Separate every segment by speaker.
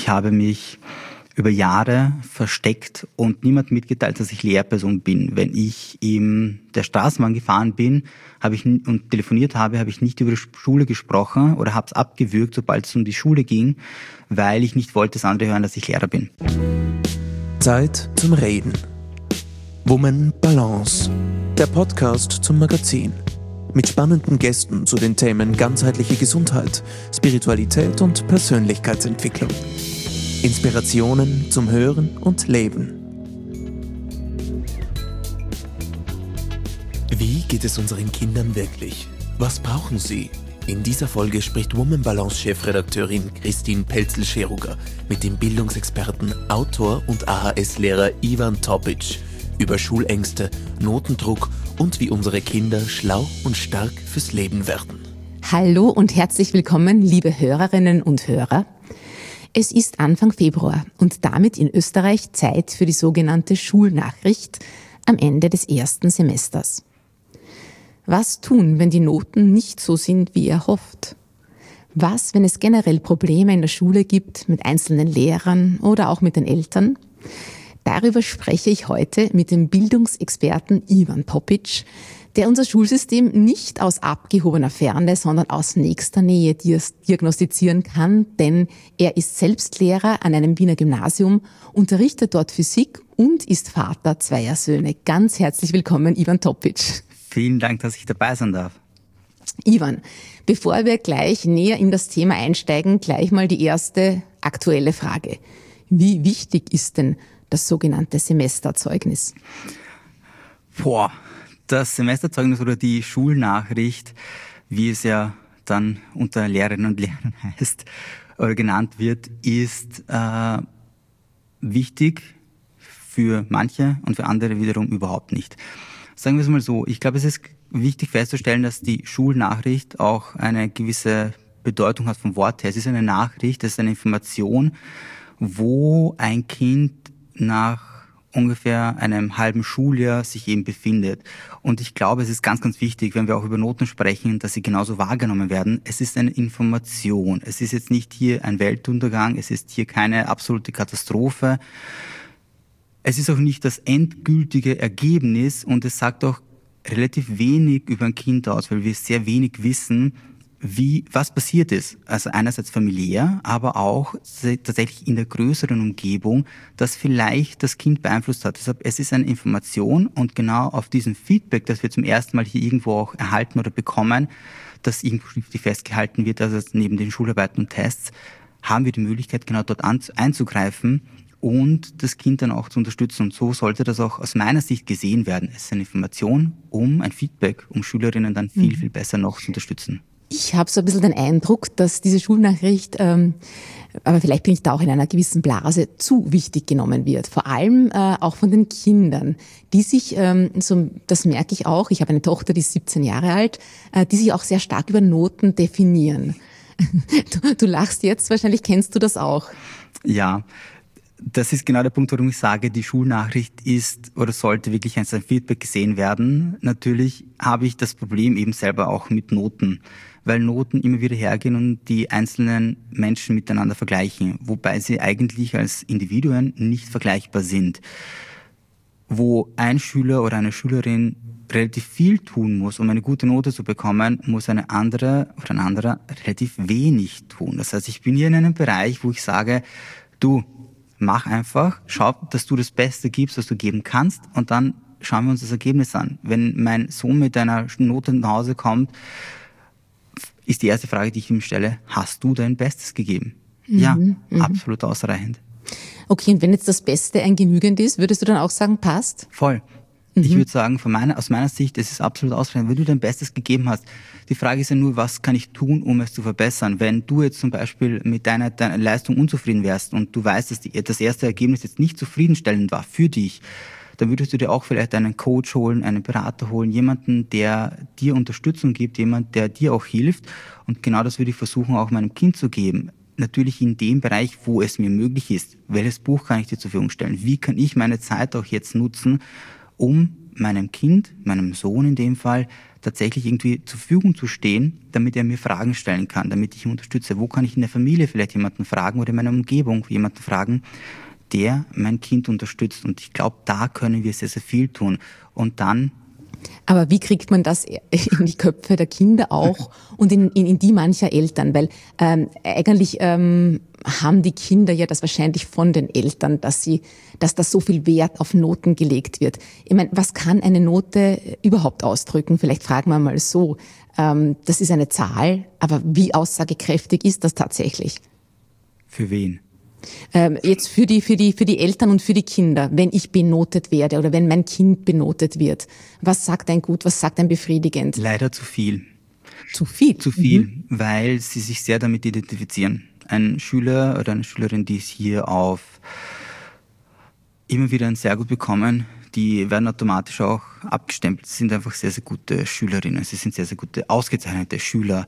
Speaker 1: Ich habe mich über Jahre versteckt und niemand mitgeteilt, dass ich Lehrperson bin. Wenn ich in der Straßenbahn gefahren bin und telefoniert habe ich nicht über die Schule gesprochen oder habe es abgewürgt, sobald es um die Schule ging, weil ich nicht wollte, dass andere hören, dass ich Lehrer bin.
Speaker 2: Zeit zum Reden. Woman Balance. Der Podcast zum Magazin. Mit spannenden Gästen zu den Themen ganzheitliche Gesundheit, Spiritualität und Persönlichkeitsentwicklung. Inspirationen zum Hören und Leben. Wie geht es unseren Kindern wirklich? Was brauchen sie? In dieser Folge spricht Woman Balance Chefredakteurin Christine Pelzel-Scheruger mit dem Bildungsexperten, Autor und AHS-Lehrer Ivan Topic über Schulängste, Notendruck und wie unsere Kinder schlau und stark fürs Leben werden.
Speaker 3: Hallo und herzlich willkommen, liebe Hörerinnen und Hörer. Es ist Anfang Februar und damit in Österreich Zeit für die sogenannte Schulnachricht am Ende des ersten Semesters. Was tun, wenn die Noten nicht so sind, wie ihr hofft? Was, wenn es generell Probleme in der Schule gibt mit einzelnen Lehrern oder auch mit den Eltern? Darüber spreche ich heute mit dem Bildungsexperten Ivan Topic, der unser Schulsystem nicht aus abgehobener Ferne, sondern aus nächster Nähe diagnostizieren kann, denn er ist selbst Lehrer an einem Wiener Gymnasium, unterrichtet dort Physik und ist Vater zweier Söhne. Ganz herzlich willkommen, Ivan Topic.
Speaker 1: Vielen Dank, dass ich dabei sein darf.
Speaker 3: Ivan, bevor wir gleich näher in das Thema einsteigen, gleich mal die erste aktuelle Frage. Wie wichtig ist denn das sogenannte Semesterzeugnis?
Speaker 1: Das Semesterzeugnis oder die Schulnachricht, wie es ja dann unter Lehrerinnen und Lehrern heißt oder genannt wird, ist wichtig für manche und für andere wiederum überhaupt nicht. Sagen wir es mal so, ich glaube, es ist wichtig festzustellen, dass die Schulnachricht auch eine gewisse Bedeutung hat vom Wort her. Es ist eine Nachricht, es ist eine Information, wo ein Kind nach ungefähr einem halben Schuljahr sich eben befindet. Und ich glaube, es ist ganz, ganz wichtig, wenn wir auch über Noten sprechen, dass sie genauso wahrgenommen werden. Es ist eine Information. Es ist jetzt nicht hier ein Weltuntergang. Es ist hier keine absolute Katastrophe. Es ist auch nicht das endgültige Ergebnis und es sagt auch relativ wenig über ein Kind aus, weil wir sehr wenig wissen, was passiert ist. Also einerseits familiär, aber auch tatsächlich in der größeren Umgebung, das vielleicht das Kind beeinflusst hat. Deshalb, es ist eine Information und genau auf diesem Feedback, das wir zum ersten Mal hier irgendwo auch erhalten oder bekommen, das irgendwo schriftlich festgehalten wird, also neben den Schularbeiten und Tests, haben wir die Möglichkeit, genau dort einzugreifen und das Kind dann auch zu unterstützen. Und so sollte das auch aus meiner Sicht gesehen werden. Es ist eine Information, ein Feedback, um Schülerinnen dann viel, viel besser noch zu unterstützen.
Speaker 3: Ich habe so ein bisschen den Eindruck, dass diese Schulnachricht, aber vielleicht bin ich da auch in einer gewissen Blase, zu wichtig genommen wird. Vor allem auch von den Kindern, die sich, das merke ich auch, ich habe eine Tochter, die ist 17 Jahre alt, die sich auch sehr stark über Noten definieren. Du lachst jetzt, wahrscheinlich kennst du das auch.
Speaker 1: Ja. Das ist genau der Punkt, warum ich sage, die Schulnachricht ist oder sollte wirklich als ein Feedback gesehen werden. Natürlich habe ich das Problem eben selber auch mit Noten, weil Noten immer wieder hergehen und die einzelnen Menschen miteinander vergleichen, wobei sie eigentlich als Individuen nicht vergleichbar sind. Wo ein Schüler oder eine Schülerin relativ viel tun muss, um eine gute Note zu bekommen, muss eine andere oder ein anderer relativ wenig tun. Das heißt, ich bin hier in einem Bereich, wo ich sage, du, mach einfach, schau, dass du das Beste gibst, was du geben kannst und dann schauen wir uns das Ergebnis an. Wenn mein Sohn mit einer Note nach Hause kommt, ist die erste Frage, die ich ihm stelle, hast du dein Bestes gegeben? Ja, absolut ausreichend.
Speaker 3: Okay, und wenn jetzt das Beste ein genügend ist, würdest du dann auch sagen, passt?
Speaker 1: Voll. Ich würde sagen, aus meiner Sicht, es ist absolut ausreichend, wenn du dein Bestes gegeben hast. Die Frage ist ja nur, was kann ich tun, um es zu verbessern? Wenn du jetzt zum Beispiel mit deiner Leistung unzufrieden wärst und du weißt, dass das erste Ergebnis jetzt nicht zufriedenstellend war für dich, dann würdest du dir auch vielleicht einen Coach holen, einen Berater holen, jemanden, der dir Unterstützung gibt, jemand, der dir auch hilft. Und genau das würde ich versuchen, auch meinem Kind zu geben. Natürlich in dem Bereich, wo es mir möglich ist. Welches Buch kann ich dir zur Verfügung stellen? Wie kann ich meine Zeit auch jetzt nutzen, um meinem Kind, meinem Sohn in dem Fall, tatsächlich irgendwie zur Verfügung zu stehen, damit er mir Fragen stellen kann, damit ich ihn unterstütze. Wo kann ich in der Familie vielleicht jemanden fragen oder in meiner Umgebung jemanden fragen, der mein Kind unterstützt? Und ich glaube, da können wir sehr, sehr viel tun. Und dann...
Speaker 3: Aber wie kriegt man das in die Köpfe der Kinder auch und in die mancher Eltern? Weil eigentlich haben die Kinder ja das wahrscheinlich von den Eltern, dass da so viel Wert auf Noten gelegt wird. Ich meine, was kann eine Note überhaupt ausdrücken? Vielleicht fragen wir mal so. Das ist eine Zahl, aber wie aussagekräftig ist das tatsächlich?
Speaker 1: Für wen?
Speaker 3: Jetzt für die Eltern und für die Kinder, wenn ich benotet werde oder wenn mein Kind benotet wird. Was sagt ein gut, was sagt ein befriedigend?
Speaker 1: Leider zu viel.
Speaker 3: Zu viel?
Speaker 1: Zu viel, weil sie sich sehr damit identifizieren. Ein Schüler oder eine Schülerin, die es hier auf immer wieder ein sehr gut bekommen, die werden automatisch auch abgestempelt. Sie sind einfach sehr, sehr gute Schülerinnen. Sie sind sehr, sehr gute, ausgezeichnete Schüler.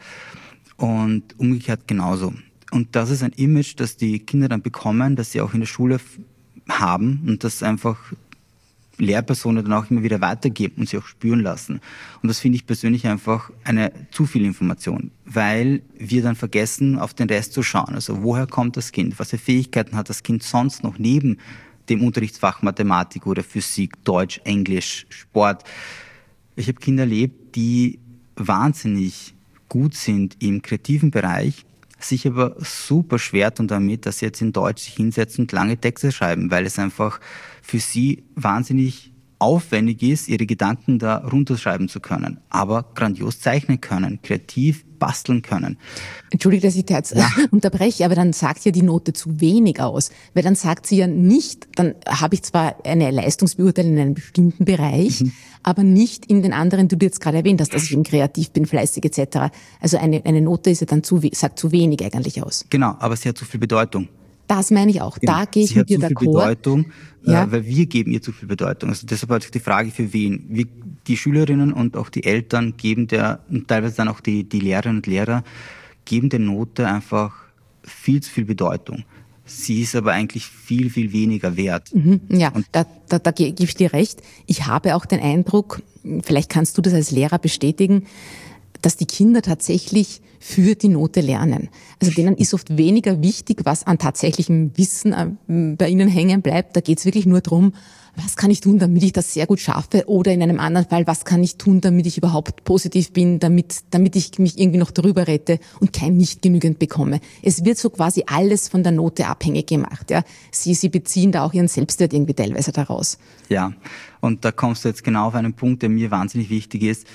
Speaker 1: Und umgekehrt genauso. Und das ist ein Image, das die Kinder dann bekommen, das sie auch in der Schule haben und das einfach Lehrpersonen dann auch immer wieder weitergeben und sie auch spüren lassen. Und das finde ich persönlich einfach eine zu viel Information, weil wir dann vergessen, auf den Rest zu schauen. Also woher kommt das Kind? Was für Fähigkeiten hat das Kind sonst noch neben dem Unterrichtsfach Mathematik oder Physik, Deutsch, Englisch, Sport? Ich habe Kinder erlebt, die wahnsinnig gut sind im kreativen Bereich, sich aber super schwer tun damit, dass sie jetzt in Deutsch sich hinsetzen und lange Texte schreiben, weil es einfach für sie wahnsinnig aufwendig ist, ihre Gedanken da runterschreiben zu können, aber grandios zeichnen können, kreativ basteln können.
Speaker 3: Entschuldige, dass ich da jetzt unterbreche, aber dann sagt ja die Note zu wenig aus, weil dann sagt sie ja nicht, dann habe ich zwar eine Leistungsbeurteilung in einem bestimmten Bereich, aber nicht in den anderen, die du jetzt gerade erwähnt hast, dass ich eben kreativ bin, fleißig etc. Also eine Note ist ja dann sagt zu wenig eigentlich aus.
Speaker 1: Genau, aber sie hat zu viel Bedeutung.
Speaker 3: Das meine ich auch. Da gehe ich mit dir d'accord.
Speaker 1: Sie hat zu viel Bedeutung, weil wir geben ihr zu viel Bedeutung. Also deshalb hat sich die Frage, für wen. Die Schülerinnen und auch die Eltern geben und teilweise dann auch die Lehrerinnen und Lehrer, geben der Note einfach viel zu viel Bedeutung. Sie ist aber eigentlich viel, viel weniger wert.
Speaker 3: Ja, und da gebe ich dir recht. Ich habe auch den Eindruck, vielleicht kannst du das als Lehrer bestätigen, dass die Kinder tatsächlich für die Note lernen. Also denen ist oft weniger wichtig, was an tatsächlichem Wissen bei ihnen hängen bleibt. Da geht es wirklich nur darum, was kann ich tun, damit ich das sehr gut schaffe? Oder in einem anderen Fall, was kann ich tun, damit ich überhaupt positiv bin, damit ich mich irgendwie noch drüber rette und kein nicht genügend bekomme. Es wird so quasi alles von der Note abhängig gemacht. Ja. Sie beziehen da auch ihren Selbstwert irgendwie teilweise daraus.
Speaker 1: Ja, und da kommst du jetzt genau auf einen Punkt, der mir wahnsinnig wichtig ist.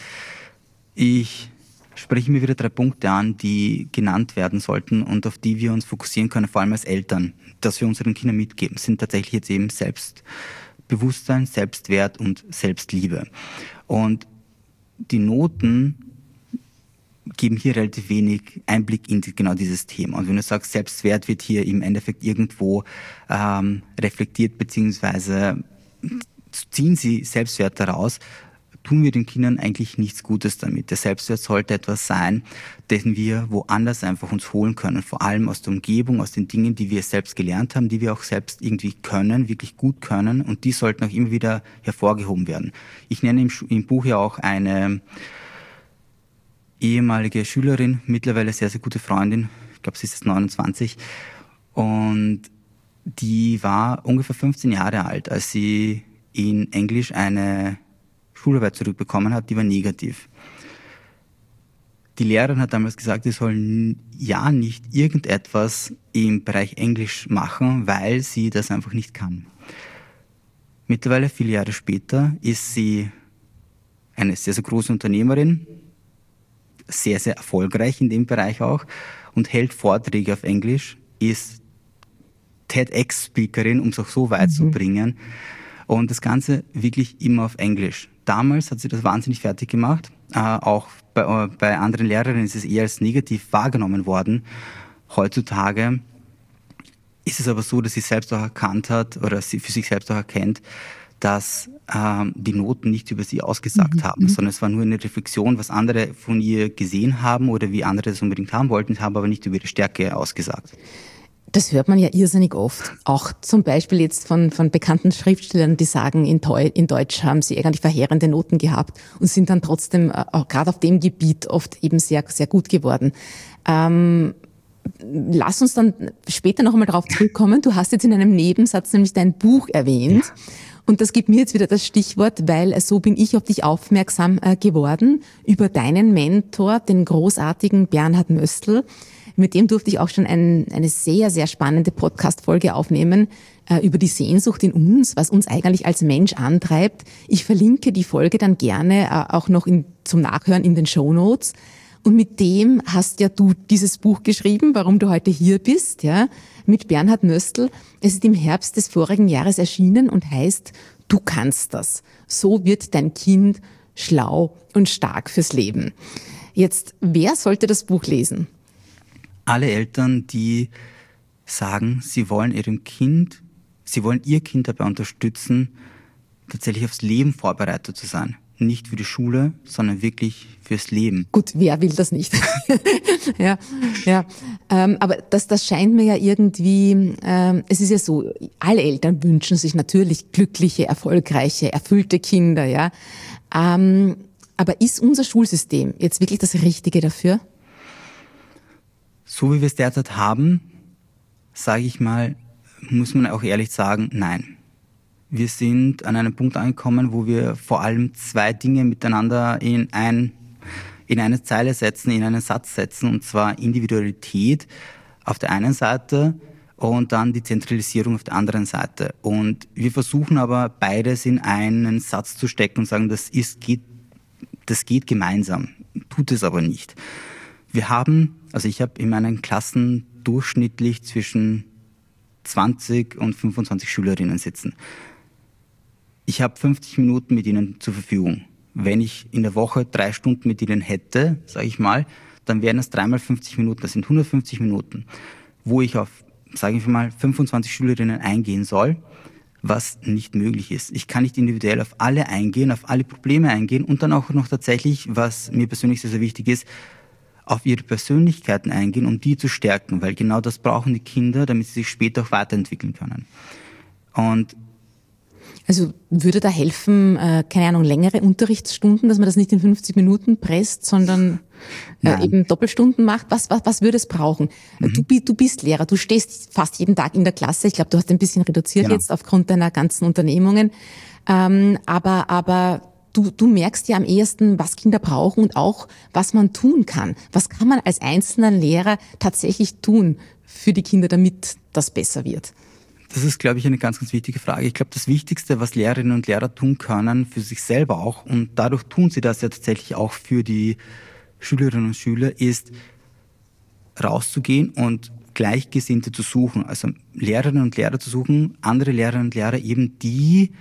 Speaker 1: Ich spreche mir wieder 3 Punkte an, die genannt werden sollten und auf die wir uns fokussieren können, vor allem als Eltern, dass wir unseren Kindern mitgeben, sind tatsächlich jetzt eben Selbstbewusstsein, Selbstwert und Selbstliebe. Und die Noten geben hier relativ wenig Einblick in genau dieses Thema. Und wenn du sagst, Selbstwert wird hier im Endeffekt irgendwo reflektiert, beziehungsweise ziehen sie Selbstwert daraus, tun wir den Kindern eigentlich nichts Gutes damit. Der Selbstwert sollte etwas sein, den wir woanders einfach uns holen können. Vor allem aus der Umgebung, aus den Dingen, die wir selbst gelernt haben, die wir auch selbst irgendwie können, wirklich gut können. Und die sollten auch immer wieder hervorgehoben werden. Ich nenne im Buch ja auch eine ehemalige Schülerin, mittlerweile sehr, sehr gute Freundin. Ich glaube, sie ist jetzt 29. Und die war ungefähr 15 Jahre alt, als sie in Englisch eine Schularbeit zurückbekommen hat, die war negativ. Die Lehrerin hat damals gesagt, sie soll ja nicht irgendetwas im Bereich Englisch machen, weil sie das einfach nicht kann. Mittlerweile, viele Jahre später, ist sie eine sehr, sehr große Unternehmerin, sehr, sehr erfolgreich in dem Bereich auch und hält Vorträge auf Englisch, ist TEDx-Speakerin, um es auch so weit zu bringen. Und das Ganze wirklich immer auf Englisch. Damals hat sie das wahnsinnig fertig gemacht. Auch bei anderen Lehrerinnen ist es eher als negativ wahrgenommen worden. Heutzutage ist es aber so, dass sie selbst auch erkannt hat oder sie für sich selbst auch erkennt, dass die Noten nichts über sie ausgesagt haben, sondern es war nur eine Reflexion, was andere von ihr gesehen haben oder wie andere das unbedingt haben wollten, haben aber nicht über ihre Stärke ausgesagt.
Speaker 3: Das hört man ja irrsinnig oft. Auch zum Beispiel jetzt von bekannten Schriftstellern, die sagen, in Deutsch haben sie eigentlich verheerende Noten gehabt und sind dann trotzdem auch gerade auf dem Gebiet oft eben sehr, sehr gut geworden. Lass uns dann später noch einmal darauf zurückkommen. Du hast jetzt in einem Nebensatz nämlich dein Buch erwähnt. Ja. Und das gibt mir jetzt wieder das Stichwort, weil so bin ich auf dich aufmerksam geworden, über deinen Mentor, den großartigen Bernhard Möstl. Mit dem durfte ich auch schon eine sehr, sehr spannende Podcast-Folge aufnehmen über die Sehnsucht in uns, was uns eigentlich als Mensch antreibt. Ich verlinke die Folge dann gerne auch noch zum Nachhören in den Shownotes. Und mit dem hast ja du dieses Buch geschrieben, warum du heute hier bist, ja, mit Bernhard Möstl. Es ist im Herbst des vorigen Jahres erschienen und heißt, du kannst das. So wird dein Kind schlau und stark fürs Leben. Jetzt, wer sollte das Buch lesen?
Speaker 1: Alle Eltern, die sagen, sie wollen ihr Kind dabei unterstützen, tatsächlich aufs Leben vorbereitet zu sein. Nicht für die Schule, sondern wirklich fürs Leben.
Speaker 3: Gut, wer will das nicht? Ja. Aber das scheint mir ja irgendwie, es ist ja so, alle Eltern wünschen sich natürlich glückliche, erfolgreiche, erfüllte Kinder, ja. Aber ist unser Schulsystem jetzt wirklich das Richtige dafür?
Speaker 1: So wie wir es derzeit haben, sage ich mal, muss man auch ehrlich sagen, nein. Wir sind an einem Punkt angekommen, wo wir vor allem zwei Dinge miteinander in eine Zeile setzen, in einen Satz setzen, und zwar Individualität auf der einen Seite und dann die Zentralisierung auf der anderen Seite. Und wir versuchen aber beides in einen Satz zu stecken und sagen, das geht gemeinsam, tut es aber nicht. Ich habe in meinen Klassen durchschnittlich zwischen 20 und 25 Schülerinnen sitzen. Ich habe 50 Minuten mit ihnen zur Verfügung. Wenn ich in der Woche 3 Stunden mit ihnen hätte, sage ich mal, dann wären es 3 mal 50 Minuten, das sind 150 Minuten, wo ich auf, sage ich mal, 25 Schülerinnen eingehen soll, was nicht möglich ist. Ich kann nicht individuell auf alle eingehen, auf alle Probleme eingehen und dann auch noch tatsächlich, was mir persönlich sehr, sehr wichtig ist, auf ihre Persönlichkeiten eingehen, um die zu stärken, weil genau das brauchen die Kinder, damit sie sich später auch weiterentwickeln können. Und
Speaker 3: also würde da helfen, keine Ahnung, längere Unterrichtsstunden, dass man das nicht in 50 Minuten presst, sondern eben Doppelstunden macht? Was würde es brauchen? Du bist Lehrer, du stehst fast jeden Tag in der Klasse. Ich glaube, du hast ein bisschen reduziert jetzt aufgrund deiner ganzen Unternehmungen. Aber du merkst ja am ehesten, was Kinder brauchen und auch, was man tun kann. Was kann man als einzelner Lehrer tatsächlich tun für die Kinder, damit das besser wird?
Speaker 1: Das ist, glaube ich, eine ganz, ganz wichtige Frage. Ich glaube, das Wichtigste, was Lehrerinnen und Lehrer tun können, für sich selber auch, und dadurch tun sie das ja tatsächlich auch für die Schülerinnen und Schüler, ist rauszugehen und Gleichgesinnte zu suchen. Also Lehrerinnen und Lehrer zu suchen, andere Lehrerinnen und Lehrer eben, die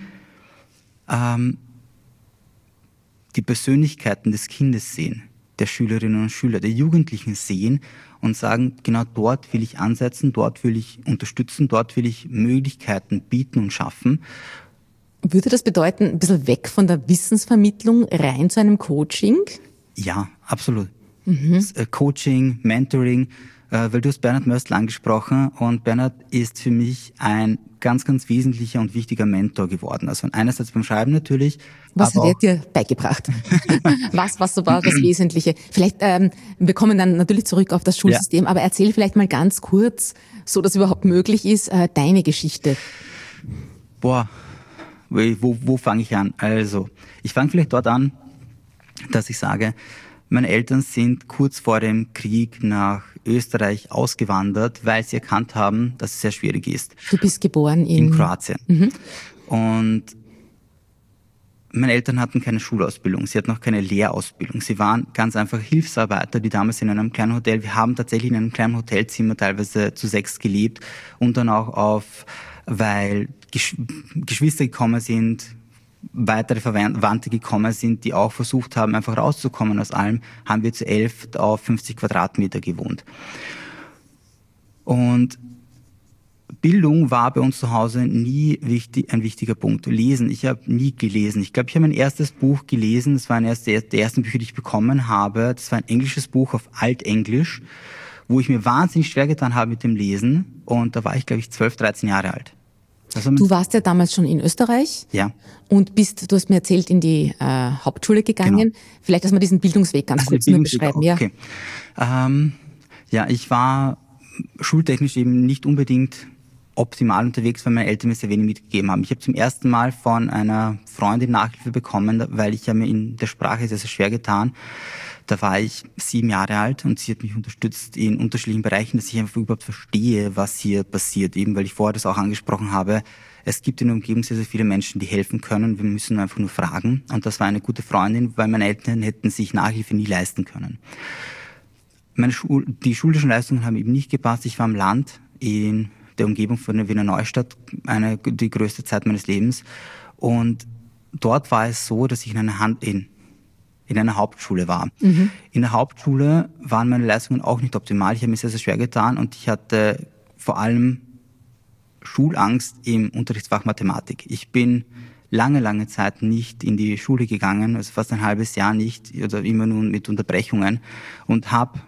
Speaker 1: Persönlichkeiten des Kindes sehen, der Schülerinnen und Schüler, der Jugendlichen sehen und sagen, genau dort will ich ansetzen, dort will ich unterstützen, dort will ich Möglichkeiten bieten und schaffen.
Speaker 3: Würde das bedeuten, ein bisschen weg von der Wissensvermittlung rein zu einem Coaching?
Speaker 1: Ja, absolut. Coaching, Mentoring, weil du hast Bernhard Möstl angesprochen, und Bernhard ist für mich ein ganz, ganz wesentlicher und wichtiger Mentor geworden. Also einerseits beim Schreiben natürlich.
Speaker 3: Was hat er dir beigebracht? Was war das Wesentliche? Vielleicht, wir kommen dann natürlich zurück auf das Schulsystem, aber erzähl vielleicht mal ganz kurz, so dass überhaupt möglich ist, deine Geschichte.
Speaker 1: Wo fange ich an? Also, ich fange vielleicht dort an, dass ich sage, meine Eltern sind kurz vor dem Krieg nach Österreich ausgewandert, weil sie erkannt haben, dass es sehr schwierig ist.
Speaker 3: Du bist geboren in
Speaker 1: Kroatien. Und meine Eltern hatten keine Schulausbildung, sie hatten auch keine Lehrausbildung. Sie waren ganz einfach Hilfsarbeiter, die damals in einem kleinen Hotel, wir haben tatsächlich in einem kleinen Hotelzimmer teilweise zu 6 gelebt, und dann auch weil Geschwister gekommen sind, weitere Verwandte gekommen sind, die auch versucht haben, einfach rauszukommen aus allem, haben wir zu 11 auf 50 Quadratmeter gewohnt. Und Bildung war bei uns zu Hause nie ein wichtiger Punkt. Lesen, ich habe nie gelesen. Ich glaube, ich habe mein erstes Buch gelesen, das war eines der ersten Bücher, die ich bekommen habe. Das war ein englisches Buch auf Altenglisch. wo ich mir wahnsinnig schwer getan habe mit dem Lesen. Und da war ich, glaube ich, 12, 13 Jahre alt. Also
Speaker 3: du warst ja damals schon in Österreich.
Speaker 1: Ja.
Speaker 3: Und du hast mir erzählt, in die Hauptschule gegangen. Genau. Vielleicht, dass wir diesen Bildungsweg ganz kurz nur beschreiben.
Speaker 1: Okay. Ja, ich war schultechnisch eben nicht unbedingt optimal unterwegs, weil meine Eltern mir sehr wenig mitgegeben haben. Ich habe zum ersten Mal von einer Freundin Nachhilfe bekommen, weil ich mir in der Sprache sehr, sehr schwer getan. Da war ich 7 Jahre alt und sie hat mich unterstützt in unterschiedlichen Bereichen, dass ich einfach überhaupt verstehe, was hier passiert. Eben, weil ich vorher das auch angesprochen habe. Es gibt in der Umgebung sehr, sehr viele Menschen, die helfen können. Wir müssen einfach nur fragen. Und das war eine gute Freundin, weil meine Eltern hätten sich Nachhilfe nie leisten können. Die schulischen Leistungen haben eben nicht gepasst. Ich war am Land in der Umgebung von der Wiener Neustadt, die größte Zeit meines Lebens. Und dort war es so, dass ich in einer Hauptschule war. Mhm. In der Hauptschule waren meine Leistungen auch nicht optimal. Ich habe mir sehr, sehr schwer getan und ich hatte vor allem Schulangst im Unterrichtsfach Mathematik. Ich bin lange Zeit nicht in die Schule gegangen, also fast ein halbes Jahr nicht, oder immer nur mit Unterbrechungen und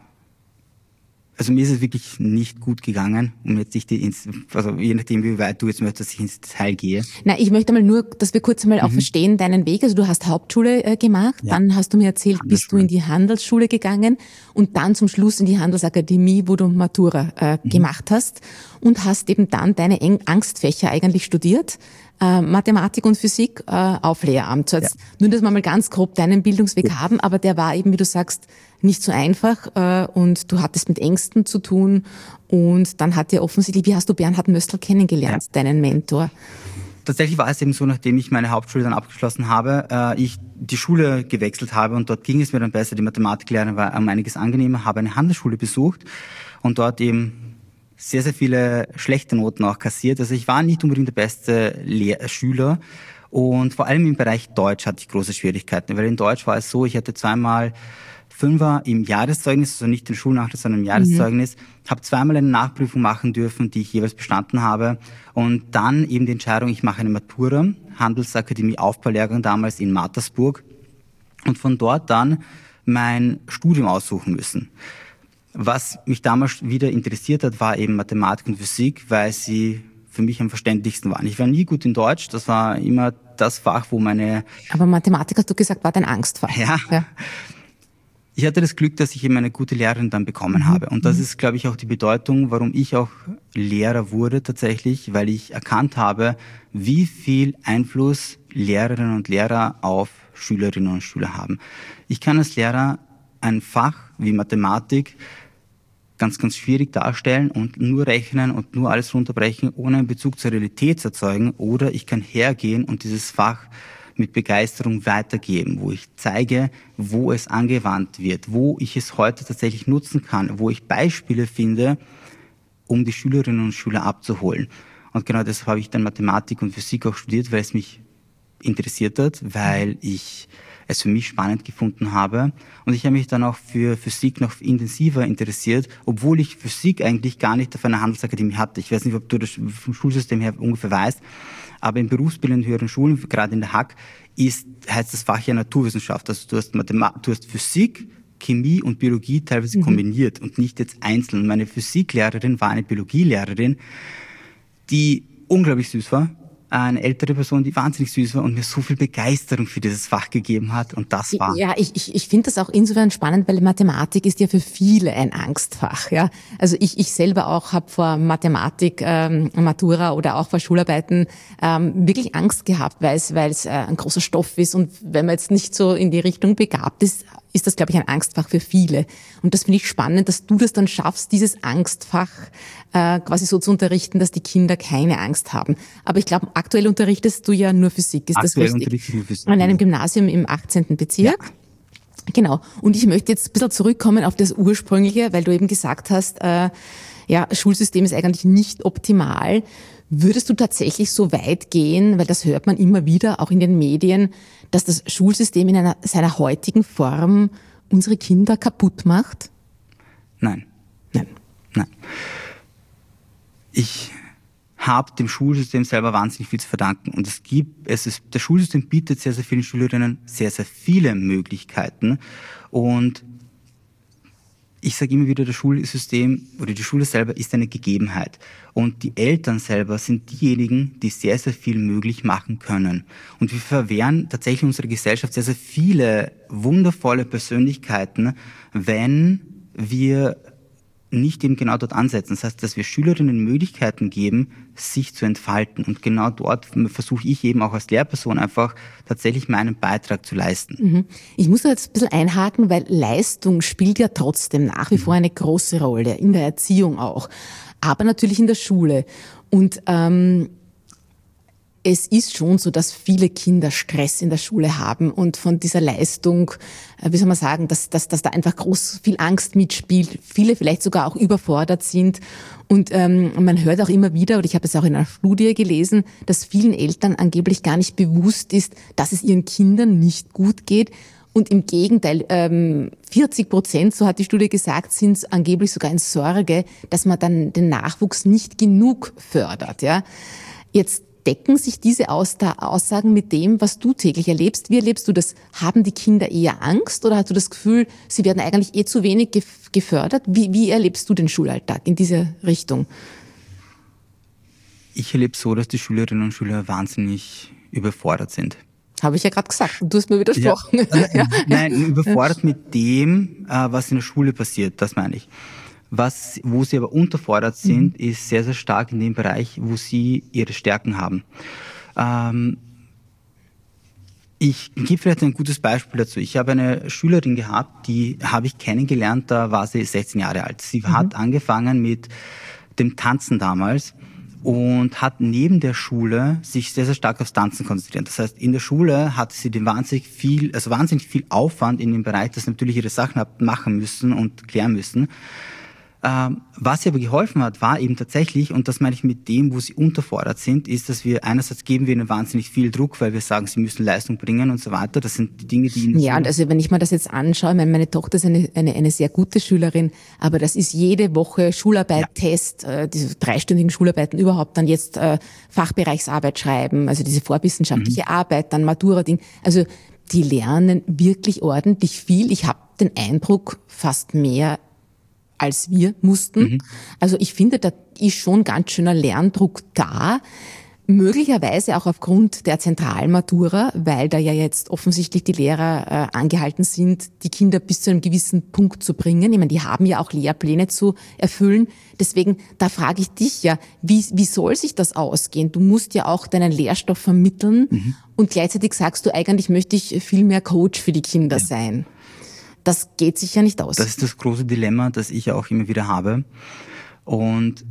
Speaker 1: mir ist es wirklich nicht gut gegangen, um jetzt nicht je nachdem, wie weit du jetzt möchtest, dass ich ins Detail gehe.
Speaker 3: Na, ich möchte mal nur, dass wir kurz einmal auch verstehen, deinen Weg. Also du hast Hauptschule gemacht, dann hast du mir erzählt, bist du in die Handelsschule gegangen und dann zum Schluss in die Handelsakademie, wo du Matura gemacht hast und hast eben dann deine Angstfächer eigentlich studiert. Mathematik und Physik auf Lehramt. So jetzt nur, dass wir mal ganz grob deinen Bildungsweg haben, aber der war eben, wie du sagst, nicht so einfach und du hattest mit Ängsten zu tun und dann hat dir offensichtlich, wie hast du Bernhard Möstl kennengelernt, deinen Mentor?
Speaker 1: Tatsächlich war es eben so, nachdem ich meine Hauptschule dann abgeschlossen habe, ich die Schule gewechselt habe und dort ging es mir dann besser. Die Mathematiklehrerin war um einiges angenehmer, habe eine Handelsschule besucht und dort eben sehr, sehr viele schlechte Noten auch kassiert. Also ich war nicht unbedingt der beste Schüler und vor allem im Bereich Deutsch hatte ich große Schwierigkeiten, weil in Deutsch war es so, ich hatte zweimal Fünfer im Jahreszeugnis, also nicht den Schulnachweis, sondern im Jahreszeugnis, habe zweimal eine Nachprüfung machen dürfen, die ich jeweils bestanden habe und dann eben die Entscheidung, ich mache eine Matura, Handelsakademie Aufbaulehrgang damals in Mattersburg und von dort dann mein Studium aussuchen müssen. Was mich damals wieder interessiert hat, war eben Mathematik und Physik, weil sie für mich am verständlichsten waren. Ich war nie gut in Deutsch, das war immer das Fach, wo meine...
Speaker 3: Aber Mathematik, hast du gesagt, war dein Angstfach.
Speaker 1: Ja. Ich hatte das Glück, dass ich eben eine gute Lehrerin dann bekommen habe. Und das ist, glaube ich, auch die Bedeutung, warum ich auch Lehrer wurde tatsächlich, weil ich erkannt habe, wie viel Einfluss Lehrerinnen und Lehrer auf Schülerinnen und Schüler haben. Ich kann als Lehrer ein Fach wie Mathematik ganz schwierig darstellen und nur rechnen und nur alles runterbrechen, ohne einen Bezug zur Realität zu erzeugen. Oder ich kann hergehen und dieses Fach mit Begeisterung weitergeben, wo ich zeige, wo es angewandt wird, wo ich es heute tatsächlich nutzen kann, wo ich Beispiele finde, um die Schülerinnen und Schüler abzuholen. Und genau deshalb habe ich dann Mathematik und Physik auch studiert, weil es mich interessiert hat, weil ich es für mich spannend gefunden habe. Und ich habe mich dann auch für Physik noch intensiver interessiert, obwohl ich Physik eigentlich gar nicht auf einer Handelsakademie hatte. Ich weiß nicht, ob du das vom Schulsystem her ungefähr weißt, aber in berufsbildenden höheren Schulen, gerade in der HAK, heißt das Fach ja Naturwissenschaft. Also du hast Physik, Chemie und Biologie teilweise kombiniert und nicht jetzt einzeln. Meine Physiklehrerin war eine Biologielehrerin, die unglaublich süß war. Eine ältere Person, die wahnsinnig süß war und mir so viel Begeisterung für dieses Fach gegeben hat. Und das war...
Speaker 3: Ja, ich finde das auch insofern spannend, weil Mathematik ist ja für viele ein Angstfach. Ja, also ich selber auch habe vor Mathematik, Matura oder auch vor Schularbeiten wirklich Angst gehabt, weil es ein großer Stoff ist und wenn man jetzt nicht so in die Richtung begabt ist, ist das, glaube ich, ein Angstfach für viele. Und das finde ich spannend, dass du das dann schaffst, dieses Angstfach quasi so zu unterrichten, dass die Kinder keine Angst haben. Aber ich glaube, aktuell unterrichtest du ja nur Physik, ist das richtig?
Speaker 1: Aktuell unterrichte ich nur Physik.
Speaker 3: An einem Gymnasium im 18. Bezirk. Ja. Genau. Und ich möchte jetzt ein bisschen zurückkommen auf das Ursprüngliche, weil du eben gesagt hast, Schulsystem ist eigentlich nicht optimal. Würdest du tatsächlich so weit gehen, weil das hört man immer wieder, auch in den Medien, dass das Schulsystem in seiner heutigen Form unsere Kinder kaputt macht?
Speaker 1: Nein. Ich habe dem Schulsystem selber wahnsinnig viel zu verdanken. Und das Schulsystem bietet sehr, sehr vielen Schülerinnen sehr, sehr viele Möglichkeiten. Und ich sage immer wieder, das Schulsystem oder die Schule selber ist eine Gegebenheit. Und die Eltern selber sind diejenigen, die sehr, sehr viel möglich machen können. Und wir verwehren tatsächlich in unserer Gesellschaft sehr, sehr viele wundervolle Persönlichkeiten, wenn wir nicht eben genau dort ansetzen. Das heißt, dass wir Schülerinnen Möglichkeiten geben, sich zu entfalten. Und genau dort versuche ich eben auch als Lehrperson einfach tatsächlich meinen Beitrag zu leisten.
Speaker 3: Ich muss da jetzt ein bisschen einhaken, weil Leistung spielt ja trotzdem nach wie vor eine große Rolle, in der Erziehung auch, aber natürlich in der Schule. Und es ist schon so, dass viele Kinder Stress in der Schule haben und von dieser Leistung, wie soll man sagen, dass da einfach viel Angst mitspielt, viele vielleicht sogar auch überfordert sind. Und man hört auch immer wieder, oder ich habe es auch in einer Studie gelesen, dass vielen Eltern angeblich gar nicht bewusst ist, dass es ihren Kindern nicht gut geht. Und im Gegenteil, 40%, so hat die Studie gesagt, sind angeblich sogar in Sorge, dass man dann den Nachwuchs nicht genug fördert. Ja, jetzt decken sich diese Aussagen mit dem, was du täglich erlebst? Wie erlebst du das? Haben die Kinder eher Angst oder hast du das Gefühl, sie werden eigentlich zu wenig gefördert? Wie erlebst du den Schulalltag in diese Richtung?
Speaker 1: Ich erlebe so, dass die Schülerinnen und Schüler wahnsinnig überfordert sind.
Speaker 3: Habe ich ja gerade gesagt. Du hast mir widersprochen.
Speaker 1: Ja. Nein, überfordert mit dem, was in der Schule passiert, das meine ich. Wo sie aber unterfordert sind, ist sehr, sehr stark in dem Bereich, wo sie ihre Stärken haben. Ich gebe vielleicht ein gutes Beispiel dazu. Ich habe eine Schülerin gehabt, die habe ich kennengelernt, da war sie 16 Jahre alt. Sie hat angefangen mit dem Tanzen damals und hat neben der Schule sich sehr, sehr stark aufs Tanzen konzentriert. Das heißt, in der Schule hatte sie wahnsinnig viel Aufwand in dem Bereich, dass sie natürlich ihre Sachen hat machen müssen und klären müssen. Was ihr aber geholfen hat, war eben tatsächlich, und das meine ich mit dem, wo sie unterfordert sind, ist, dass wir einerseits geben wir ihnen wahnsinnig viel Druck, weil wir sagen, sie müssen Leistung bringen und so weiter. Das sind die Dinge, die ihnen...
Speaker 3: Ja, und also wenn ich mir das jetzt anschaue, meine Tochter ist eine sehr gute Schülerin, aber das ist jede Woche Schularbeit, Test, diese 3-stündigen Schularbeiten überhaupt, dann jetzt Fachbereichsarbeit schreiben, also diese vorwissenschaftliche Arbeit, dann Matura-Ding. Also die lernen wirklich ordentlich viel. Ich habe den Eindruck, fast mehr als wir mussten. Also ich finde, da ist schon ganz schöner Lerndruck da. Möglicherweise auch aufgrund der Zentralmatura, weil da ja jetzt offensichtlich die Lehrer angehalten sind, die Kinder bis zu einem gewissen Punkt zu bringen. Ich meine, die haben ja auch Lehrpläne zu erfüllen. Deswegen, da frage ich dich ja, wie soll sich das ausgehen? Du musst ja auch deinen Lehrstoff vermitteln und gleichzeitig sagst du, eigentlich möchte ich viel mehr Coach für die Kinder sein. Das geht sich ja nicht aus.
Speaker 1: Das ist das große Dilemma, das ich ja auch immer wieder habe. Und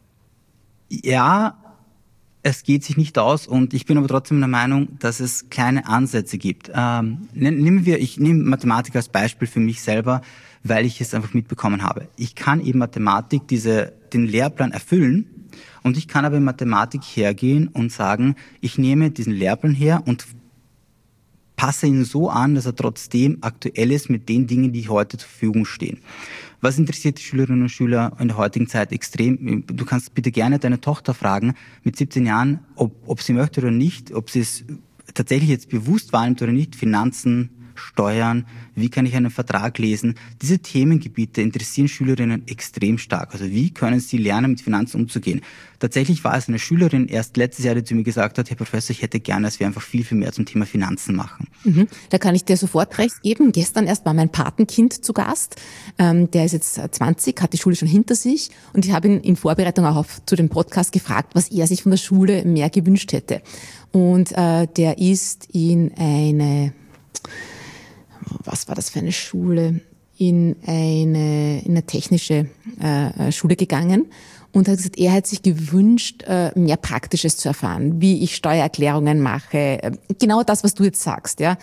Speaker 1: ja, es geht sich nicht aus und ich bin aber trotzdem der Meinung, dass es kleine Ansätze gibt. Ich nehme Mathematik als Beispiel für mich selber, weil ich es einfach mitbekommen habe. Ich kann eben Mathematik den Lehrplan erfüllen und ich kann aber in Mathematik hergehen und sagen, ich nehme diesen Lehrplan her und passe ihn so an, dass er trotzdem aktuell ist mit den Dingen, die heute zur Verfügung stehen. Was interessiert die Schülerinnen und Schüler in der heutigen Zeit extrem? Du kannst bitte gerne deine Tochter fragen, mit 17 Jahren, ob sie möchte oder nicht, ob sie es tatsächlich jetzt bewusst wahrnimmt oder nicht, Finanzen, Steuern, wie kann ich einen Vertrag lesen? Diese Themengebiete interessieren Schülerinnen extrem stark. Also wie können sie lernen, mit Finanzen umzugehen? Tatsächlich war es eine Schülerin erst letztes Jahr, die zu mir gesagt hat, Herr Professor, ich hätte gerne, dass wir einfach viel, viel mehr zum Thema Finanzen machen.
Speaker 3: Da kann ich dir sofort recht geben. Gestern erst war mein Patenkind zu Gast. Der ist jetzt 20, hat die Schule schon hinter sich. Und ich habe ihn in Vorbereitung auch zu dem Podcast gefragt, was er sich von der Schule mehr gewünscht hätte. Und der ist in eine... Was war das für eine Schule? In eine technische Schule gegangen und hat gesagt, er hat sich gewünscht, mehr Praktisches zu erfahren, wie ich Steuererklärungen mache, genau das, was du jetzt sagst, ja.